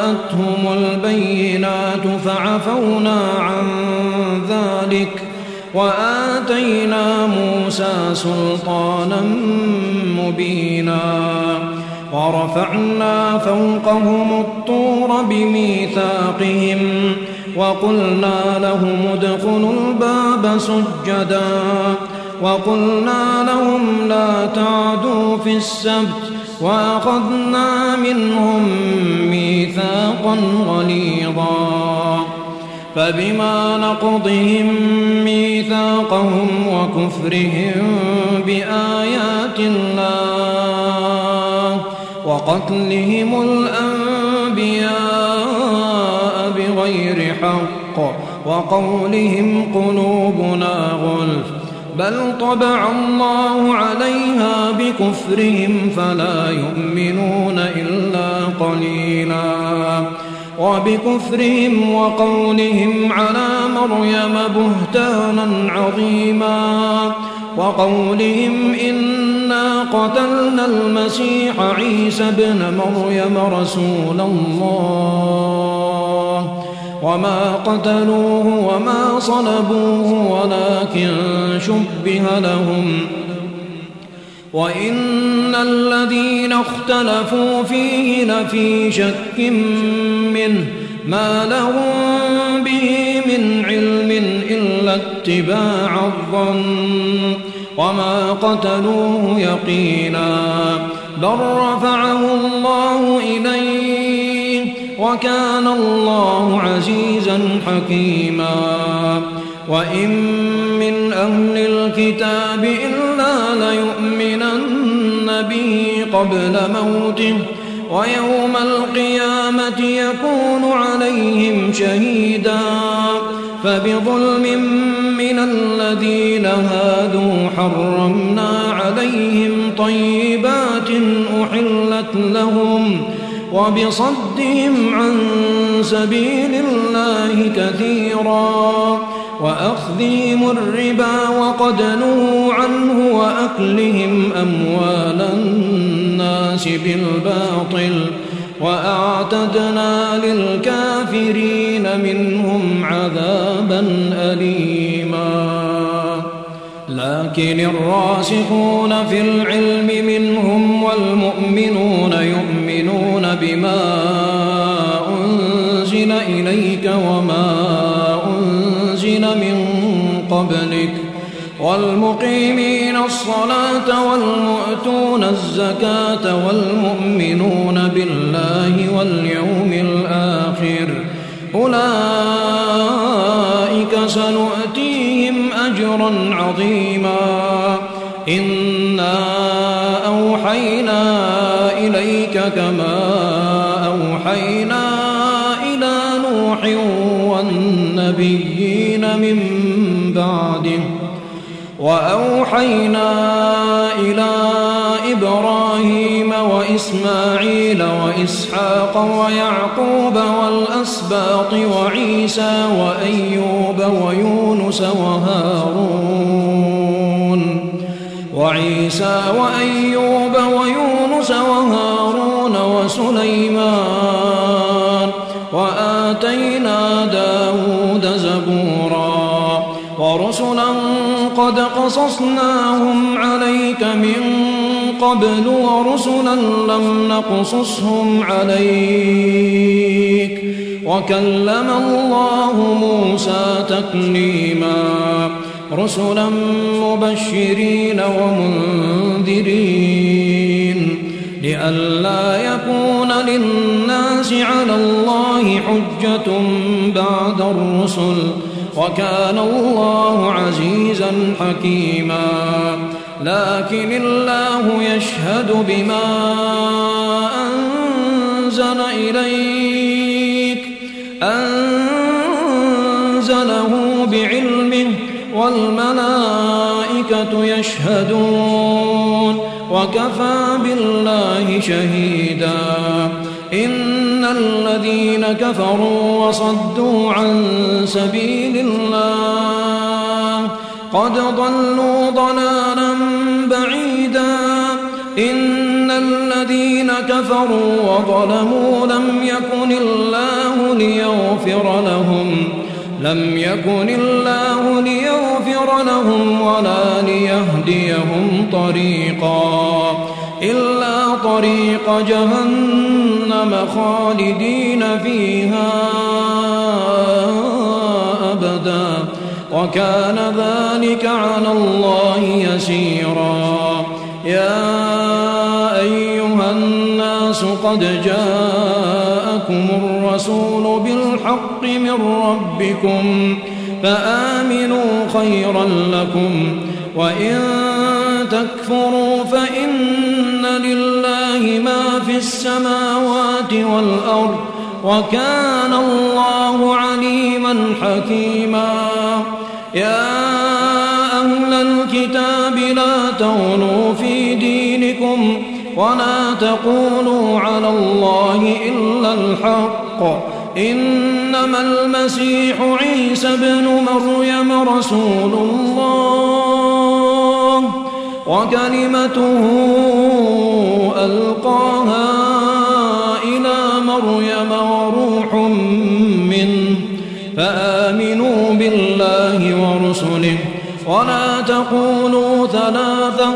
جاءتهم البينات فعفونا عن ذلك وآتينا موسى سلطانا مبينا ورفعنا فوقهم الطور بميثاقهم وقلنا لهم ادخلوا الباب سجدا وقلنا لهم لا تعدوا في السبت وأخذنا منهم ميثاقا غليظا فبما نقضهم ميثاقهم وكفرهم بآيات الله وقتلهم الأنبياء بغير حق وقولهم قلوبنا غلف بل طبع الله عليها بكفرهم فلا يؤمنون إلا قليلا وبكفرهم وقولهم على مريم بهتانا عظيما وقولهم إنا قتلنا المسيح عيسى ابن مريم رسول الله وما قتلوه وما صلبوه ولكن شبه لهم وإن الذين اختلفوا فيه لفي شك منه ما لهم به من علم إلا اتباع الظن وما قتلوه يقينا بل رفعه الله إليه وكان الله عزيزا حكيما وإن من أهل الكتاب إلا ليؤمنن به قبل موته ويوم القيامة يكون عليهم شهيدا فبظلم من الذين هادوا حرمنا عليهم طيبات أحلت لهم وبصدهم عن سبيل الله كثيرا وأخذهم الربا وقد نهوا عنه وأكلهم أموال الناس بالباطل وأعتدنا للكافرين منهم عذابا أليما لكن الراسخون في العلم منهم والمؤمنون يؤمنون بما أنزل إليك وما أنزل من قبلك والمقيمين الصلاة والمؤتون الزكاة والمؤمنون بالله واليوم الآخر أولئك سنؤتيهم أجرا عظيما إنا أوحينا إليك كما أوحينا إلى نوح والنبيين من بعده وأوحينا إلى إبراهيم وإسماعيل وإسحاق ويعقوب والأسباط وعيسى وأيوب ويونس وهارون وسليمان وآتينا داود زبورا ورسلا قد قصصناهم عليك من قبل ورسلا لم نقصصهم عليك وكلم الله موسى تكليما رسلا مبشرين ومنذرين لئلا يكون للناس على الله حجة بعد الرسل وكان الله عزيزا حكيما لكن الله يشهد بما أنزل إليك أنزله بعلمه والملائكة يشهدون وكفى بالله شهيدا إن الذين كفروا وصدوا عن سبيل الله قد ضلوا ضلالا بعيدا إن الذين كفروا وظلموا لم يكن الله لم يكن الله ليغفر لهم ولا ليهديهم طريقا إلا طريق جهنم خالدين فيها أبدا وكان ذلك على الله يسيرا. يا أيها الناس قد جاءكم الرسول بالحق من ربكم فآمنوا خيرا لكم وإن تكفروا فإن لله ما في السماوات والأرض وكان الله عليما حكيما. يا أهل الكتاب لا تغلوا في دينكم ولا تقولوا على الله إلا الحق إنما المسيح عيسى ابن مريم رسول الله وكلمته ألقاها إلى مريم وروح منه فآمنوا بالله ورسله ولا تقولوا ثلاثة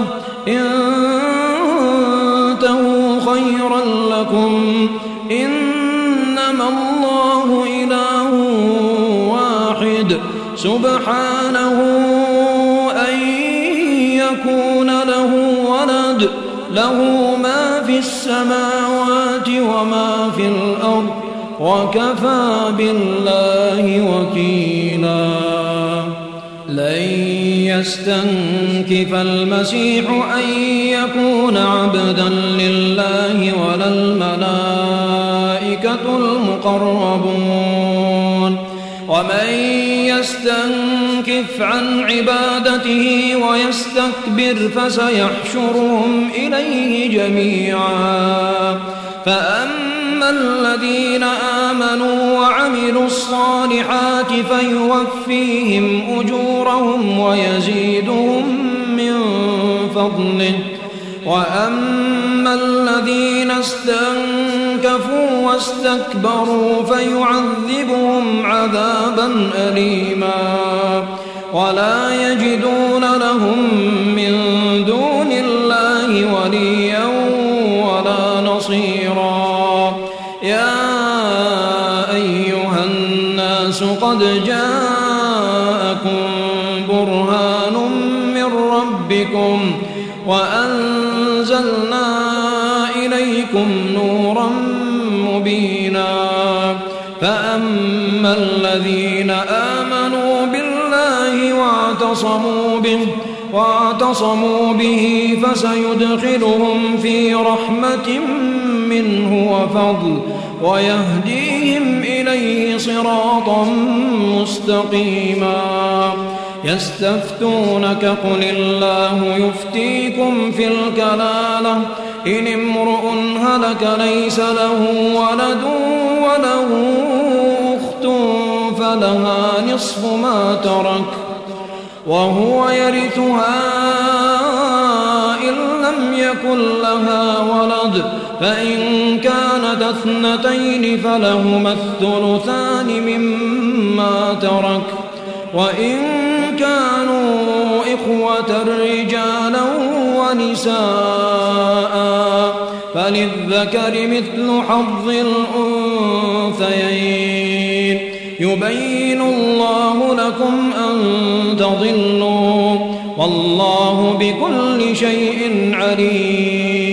انتهوا خيرا لكم إنما الله إله واحد سبحانه أن يكون له ولد له ما في السماوات وما في الأرض وكفى بالله وكيلا. لن يستنكف المسيح أن يكون عبدا لله ولا الملائكة المقربون ومن يستنكف عن عبادته ويستكبر فسيحشرهم إليه جميعا. فأما الذين آمنوا وعملوا الصالحات فيوفيهم أجورهم ويزيدهم من فضله وأما الذين استنكفوا واستكبروا فيعذبهم عذابا أليما ولا يجدون لهم من دون الله وليا ولا نصيرا. يا أيها الناس قد جاءكم برهان من ربكم وأنزلنا إليكم نورا مبينا. فأما الذين آمنوا بالله واعتصموا به فسيدخلهم في رحمة منه وفضل ويهديهم إليه صراطا مستقيما. يستفتونك قل الله يفتيكم في الكلالة إن امرؤ هلك ليس له ولد وله أخت فلها نصف ما ترك وهو يرثها إن لم يكن لها ولد فإن كانت اثنتين فلهما الثلثان مما ترك وإن كانوا إخوة رجالا ونساء فللذكر مثل حظ الأنثيين يبين الله لكم أن تضلوا والله بكل شيء عليم.